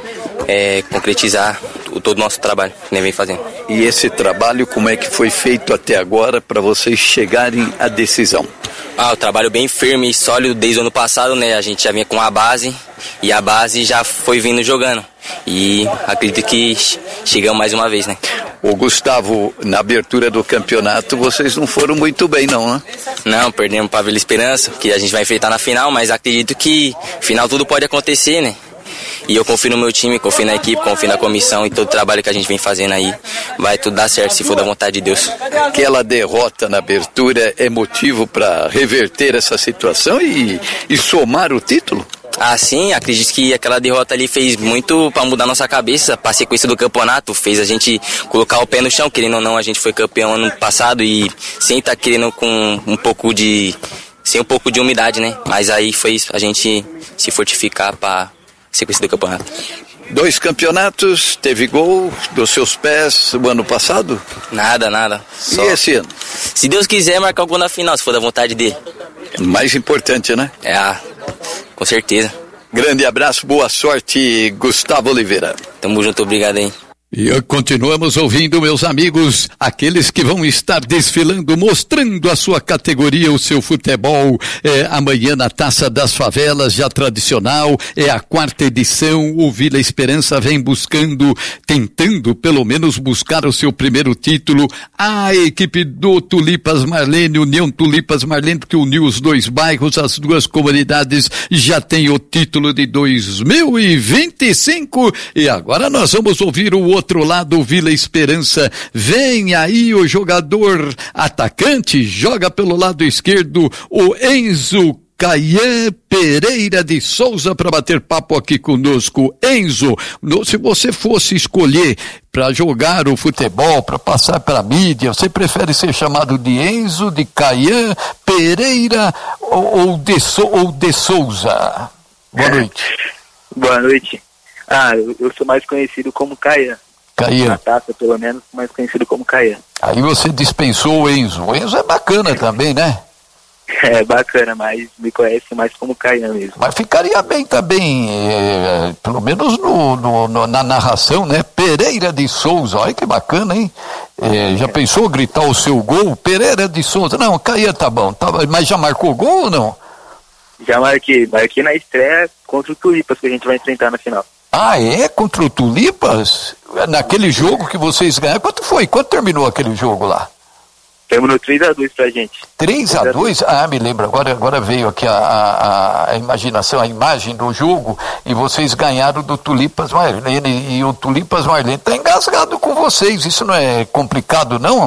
é, concretizar o, todo o nosso trabalho que nem vem fazendo. E esse trabalho, como é que foi feito até agora para vocês chegarem à decisão? Ah, o trabalho bem firme e sólido desde o ano passado, né? A gente já vinha com a base e a base já foi vindo jogando. E acredito que chegamos mais uma vez, né? O Gustavo, na abertura do campeonato, vocês não foram muito bem, não, né? Não, perdemos para a Vila Esperança, que a gente vai enfrentar na final, mas acredito que final tudo pode acontecer, né? E eu confio no meu time, confio na equipe, confio na comissão e todo o trabalho que a gente vem fazendo aí. Vai tudo dar certo, se for da vontade de Deus. Aquela derrota na abertura é motivo para reverter essa situação e, e somar o título? Ah, sim, acredito que aquela derrota ali fez muito para mudar nossa cabeça, para a sequência do campeonato, fez a gente colocar o pé no chão, querendo ou não, a gente foi campeão ano passado e sem estar tá querendo com um pouco de, sem um pouco de umidade, né? Mas aí foi a gente se fortificar para sequência do campeonato. Dois campeonatos, teve gol dos seus pés o ano passado? Nada, nada. Só... E esse ano? Se Deus quiser, marcar o gol na final, se for da vontade dele. Mais importante, né? É, com certeza. Grande abraço, boa sorte, Gustavo Oliveira. Tamo junto, obrigado aí. E continuamos ouvindo, meus amigos, aqueles que vão estar desfilando, mostrando a sua categoria, o seu futebol, é, amanhã na Taça das Favelas, já tradicional, é a quarta edição, o Vila Esperança vem buscando, tentando pelo menos buscar o seu primeiro título, a equipe do Tulipas Marlene, União Tulipas Marlene, que uniu os dois bairros, as duas comunidades, já tem o título de dois mil e vinte e cinco, e agora nós vamos ouvir o outro outro lado, o Vila Esperança. Vem aí o jogador atacante, joga pelo lado esquerdo, o Enzo Caian Pereira de Souza, para bater papo aqui conosco. Enzo, no, se você fosse escolher para jogar o futebol, para passar para a mídia, você prefere ser chamado de Enzo, de Caian Pereira ou, ou, de, so, ou de Souza? Boa noite. Boa noite. Ah, eu, eu sou mais conhecido como Caian. Caian. Na taça, pelo menos, mais conhecido como Caian. Aí você dispensou o Enzo. O Enzo é bacana também, né? É bacana, mas me conhece mais como Caian mesmo. Mas ficaria bem também, é, pelo menos no, no, no, na narração, né? Pereira de Souza, olha que bacana, hein? É, já pensou gritar o seu gol? Pereira de Souza, não, Caian tá bom, tá, mas já marcou gol ou não? Já marquei, marquei na estreia contra o Tulipas, que a gente vai enfrentar na final. Ah, é? Contra o Tulipas? Naquele jogo que vocês ganharam, quanto foi? Quanto terminou aquele jogo lá? Terminou três a dois pra gente. três a dois? Ah, me lembro, agora, agora veio aqui a, a, a imaginação, a imagem do jogo, e vocês ganharam do Tulipas Marlene, e o Tulipas Marlene tá engasgado com vocês, isso não é complicado, não?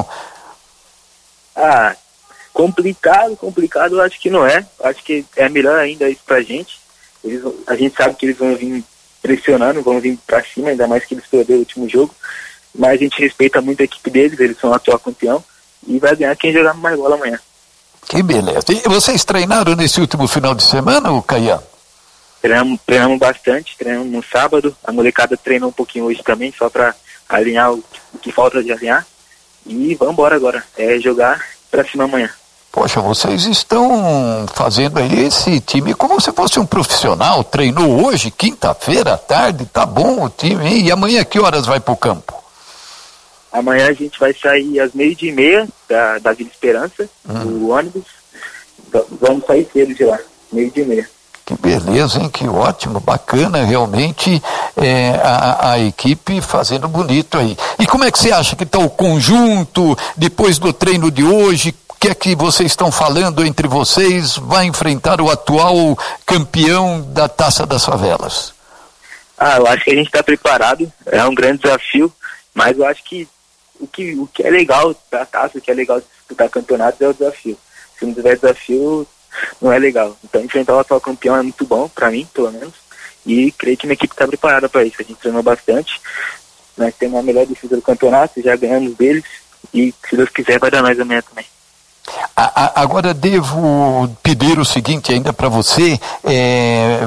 Ah, complicado, complicado eu acho que não é, acho que é melhor ainda isso pra gente. Eles, a gente sabe que eles vão vir pressionando, vão vir pra cima, ainda mais que eles perderam o último jogo, mas a gente respeita muito a equipe deles, eles são o atual campeão, e vai ganhar quem jogar mais bola amanhã. Que beleza. E vocês treinaram nesse último final de semana, o Caian? Treinamos, treinamos bastante, treinamos no sábado, a molecada treinou um pouquinho hoje também, só para alinhar o, o que falta de alinhar. E vamos embora agora, é jogar pra cima amanhã. Poxa, vocês estão fazendo aí esse time como se fosse um profissional, treinou hoje, quinta-feira à tarde, tá bom o time, hein? E amanhã que horas vai pro campo? Amanhã a gente vai sair às meio-dia e meia da, da Vila Esperança, hum. do ônibus. Vamos sair cedo de lá, meio-dia e meia. Que beleza, hein? Que ótimo, bacana, realmente é, a, a equipe fazendo bonito aí. E como é que você acha que está o conjunto depois do treino de hoje? O que é que vocês estão falando entre vocês? Vai enfrentar o atual campeão da Taça das Favelas? Ah, eu acho que a gente está preparado, é um grande desafio, mas eu acho que O que, o que é legal da taça, o que é legal de disputar campeonatos é o desafio. Se não tiver desafio, não é legal. Então enfrentar o atual campeão é muito bom, pra mim, pelo menos. E creio que minha equipe está preparada para isso. A gente treinou bastante. Nós temos a melhor defesa do campeonato, já ganhamos deles. E se Deus quiser, vai dar nós amanhã também. A, a, agora devo pedir o seguinte ainda para você. É,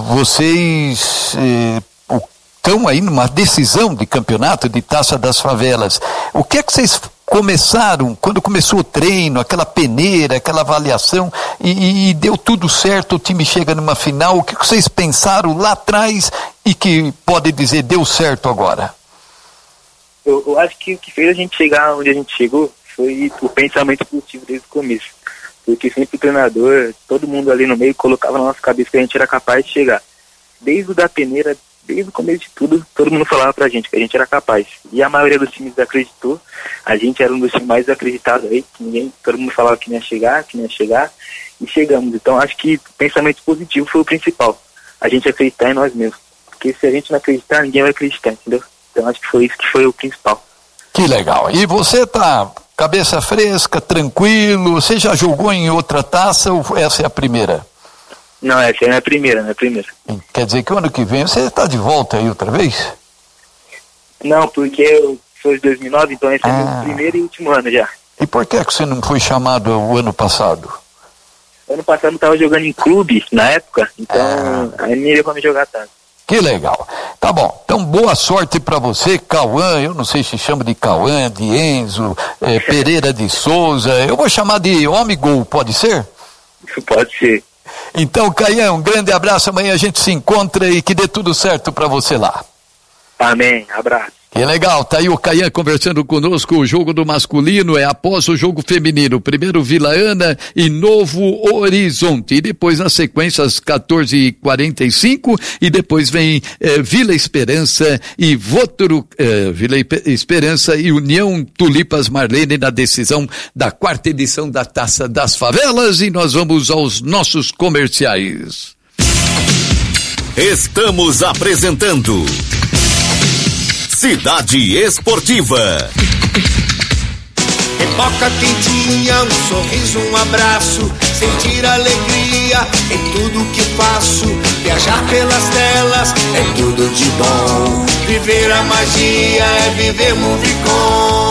vocês... É, estão aí numa decisão de campeonato de Taça das Favelas. O que é que vocês começaram, quando começou o treino, aquela peneira, aquela avaliação, e, e deu tudo certo, o time chega numa final, o que, que vocês pensaram lá atrás e que pode dizer deu certo agora? Eu, eu acho que o que fez a gente chegar onde a gente chegou foi o pensamento positivo desde o começo. Porque sempre o treinador, todo mundo ali no meio colocava na nossa cabeça que a gente era capaz de chegar. Desde o da peneira, desde o começo de tudo, todo mundo falava pra gente que a gente era capaz. E a maioria dos times acreditou. A gente era um dos times mais acreditados aí, que ninguém, todo mundo falava que não ia chegar, que não ia chegar, e chegamos. Então acho que o pensamento positivo foi o principal. A gente acreditar em nós mesmos. Porque se a gente não acreditar, ninguém vai acreditar, entendeu? Então acho que foi isso que foi o principal. Que legal. E você tá cabeça fresca, tranquilo, você já jogou em outra taça ou essa é a primeira? Não, essa é a primeira, não é a primeira. Quer dizer que o ano que vem você está de volta aí outra vez? Não, porque eu sou de dois mil e nove, então esse ah. é o meu primeiro e último ano já. E por que, que você não foi chamado o ano passado? Ano passado eu estava jogando em clube, na época, então ah. aí me deu para me jogar tanto. Que legal. Tá bom, então boa sorte para você, Cauã, eu não sei se chama de Cauã, de Enzo, é, Pereira de Souza, eu vou chamar de Homem Gol, pode ser? Pode ser. Então, Caian, um grande abraço, amanhã a gente se encontra e que dê tudo certo para você lá. Amém, abraço. Que legal, tá aí o Caian conversando conosco. O jogo do masculino é após o jogo feminino. Primeiro Vila Ana e Novo Horizonte. E depois na sequência às quatorze e quarenta e cinco e depois vem eh, Vila Esperança e Voturu, eh, Vila Esperança e União Tulipas Marlene na decisão da quarta edição da Taça das Favelas. E nós vamos aos nossos comerciais. Estamos apresentando Cidade Esportiva. Pipoca quentinha, um sorriso, um abraço, sentir alegria em tudo que faço. Viajar pelas telas é tudo de bom. Viver a magia é viver Movicon.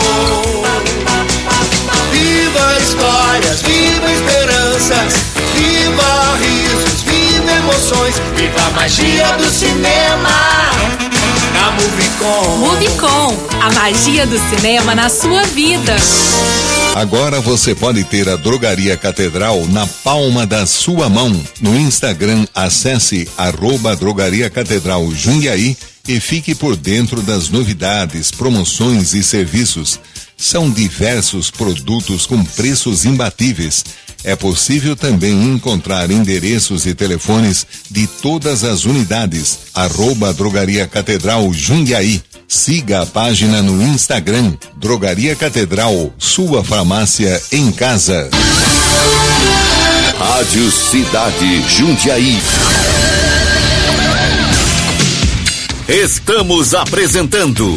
Viva histórias, viva esperanças, viva risos, viva emoções, viva a magia do cinema. Na Movicon. Movicon, a magia do cinema na sua vida. Agora você pode ter a Drogaria Catedral na palma da sua mão. No Instagram, acesse arroba Drogaria Catedral Jundiaí e fique por dentro das novidades, promoções e serviços. São diversos produtos com preços imbatíveis. É possível também encontrar endereços e telefones de todas as unidades. Arroba Drogaria Catedral Jundiaí. Siga a página no Instagram, Drogaria Catedral, sua farmácia em casa. Rádio Cidade Jundiaí. Estamos apresentando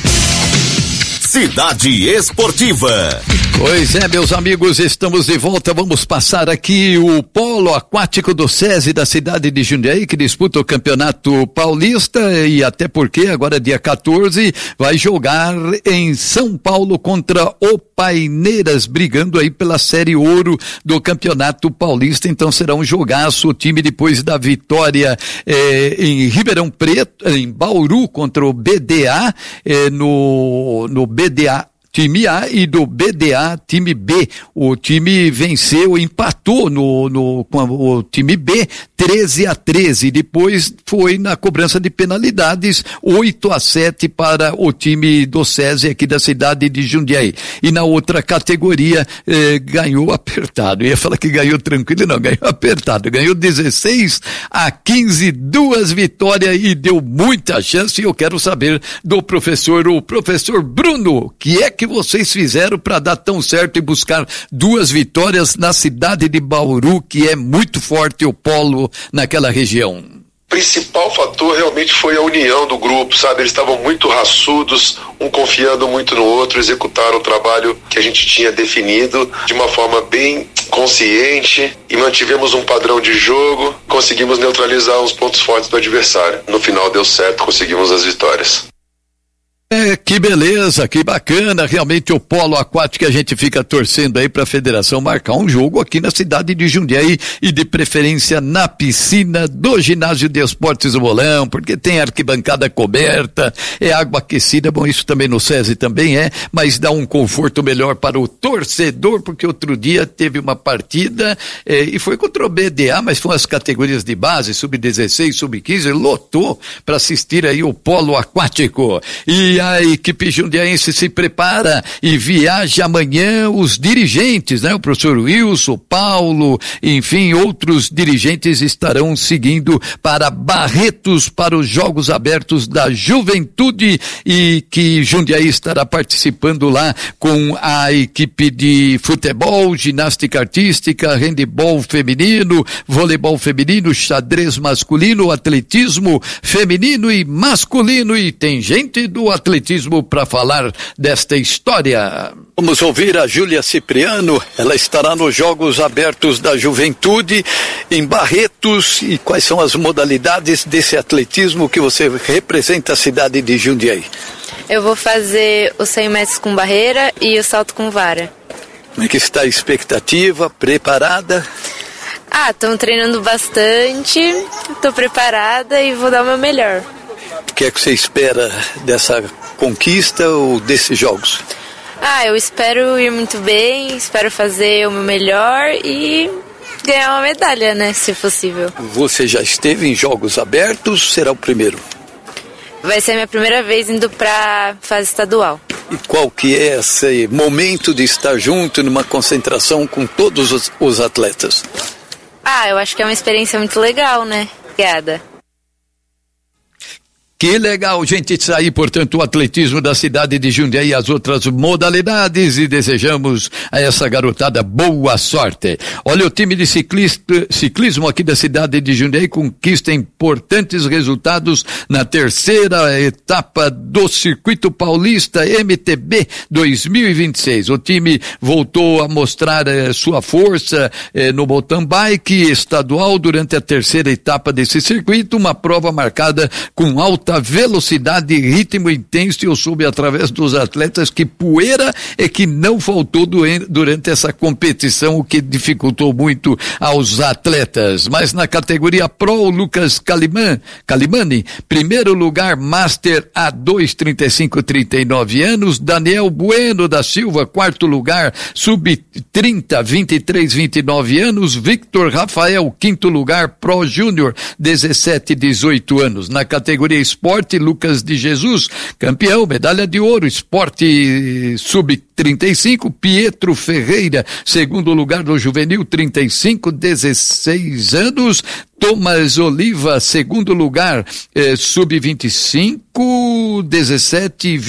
Cidade Esportiva. Pois é, meus amigos, estamos de volta. Vamos passar aqui o polo aquático do SESI da cidade de Jundiaí, que disputa o Campeonato Paulista, e até porque agora dia quatorze vai jogar em São Paulo contra o Paineiras, brigando aí pela Série Ouro do Campeonato Paulista. Então será um jogaço. O time, depois da vitória eh, em Ribeirão Preto, em Bauru contra o B D A, eh, no, no B D A time A e do B D A time B. O time venceu, empatou no, no, com o time B treze a treze. Depois foi na cobrança de penalidades oito a sete para o time do SESI aqui da cidade de Jundiaí. E na outra categoria eh, ganhou apertado. Eu ia falar que ganhou tranquilo, não, ganhou apertado. Ganhou dezesseis a quinze, duas vitórias e deu muita chance. E eu quero saber do professor, o professor Bruno, que é que que vocês fizeram para dar tão certo e buscar duas vitórias na cidade de Bauru, que é muito forte o polo naquela região? O principal fator realmente foi a união do grupo, sabe? Eles estavam muito raçudos, um confiando muito no outro, executaram o trabalho que a gente tinha definido de uma forma bem consciente e mantivemos um padrão de jogo, conseguimos neutralizar os pontos fortes do adversário. No final deu certo, conseguimos as vitórias. É, que beleza, que bacana, realmente o polo aquático, a gente fica torcendo aí para a federação marcar um jogo aqui na cidade de Jundiaí e de preferência na piscina do ginásio de esportes do Bolão, porque tem arquibancada coberta, é água aquecida, bom, isso também no SESI também é, mas dá um conforto melhor para o torcedor, porque outro dia teve uma partida é, e foi contra o B D A, mas foram as categorias de base, sub dezesseis, sub quinze, lotou para assistir aí o polo aquático. E a equipe jundiaense se prepara e viaja amanhã os dirigentes, né? O professor Wilson, Paulo, enfim, outros dirigentes estarão seguindo para Barretos, para os Jogos Abertos da Juventude, e que Jundiaí estará participando lá com a equipe de futebol, ginástica artística, handebol feminino, voleibol feminino, xadrez masculino, atletismo feminino e masculino, e tem gente do atletismo para falar desta história. Vamos ouvir a Júlia Cipriano, ela estará nos Jogos Abertos da Juventude em Barretos. E quais são as modalidades desse atletismo que você representa a cidade de Jundiaí? Eu vou fazer os cem metros com barreira e o salto com vara. Como é que está a expectativa? Preparada? Ah, estão treinando bastante, estou preparada e vou dar o meu melhor. O que é que você espera dessa conquista ou desses jogos? Ah, eu espero ir muito bem, espero fazer o meu melhor e ganhar uma medalha, né, se possível. Você já esteve em Jogos Abertos, será o primeiro? Vai ser a minha primeira vez indo para fase estadual. E qual que é esse momento de estar junto numa concentração com todos os, os atletas? Ah, eu acho que é uma experiência muito legal, né? Obrigada. Que legal, gente, sair, portanto, o atletismo da cidade de Jundiaí e as outras modalidades, e desejamos a essa garotada boa sorte. Olha, o time de ciclista, ciclismo aqui da cidade de Jundiaí conquista importantes resultados na terceira etapa do Circuito Paulista M T B dois mil e vinte e seis. O time voltou a mostrar eh, sua força eh, no mountain bike estadual durante a terceira etapa desse circuito, uma prova marcada com alta muita velocidade, ritmo intenso, e eu soube através dos atletas que poeira é que não faltou durante essa competição, o que dificultou muito aos atletas. Mas na categoria Pro, o Lucas Caliman, Calimani, primeiro lugar, Master A dois, trinta e cinco, trinta e nove anos. Daniel Bueno da Silva, quarto lugar, Sub trinta, vinte e três, vinte e nove anos. Victor Rafael, quinto lugar, Pro Júnior, dezessete, dezoito anos. Na categoria Esporte, Lucas de Jesus, campeão, medalha de ouro, Esporte Sub trinta e cinco, Pietro Ferreira, segundo lugar do Juvenil, trinta e cinco, dezesseis anos. Thomas Oliva, segundo lugar, eh, Sub vinte e cinco, dezessete,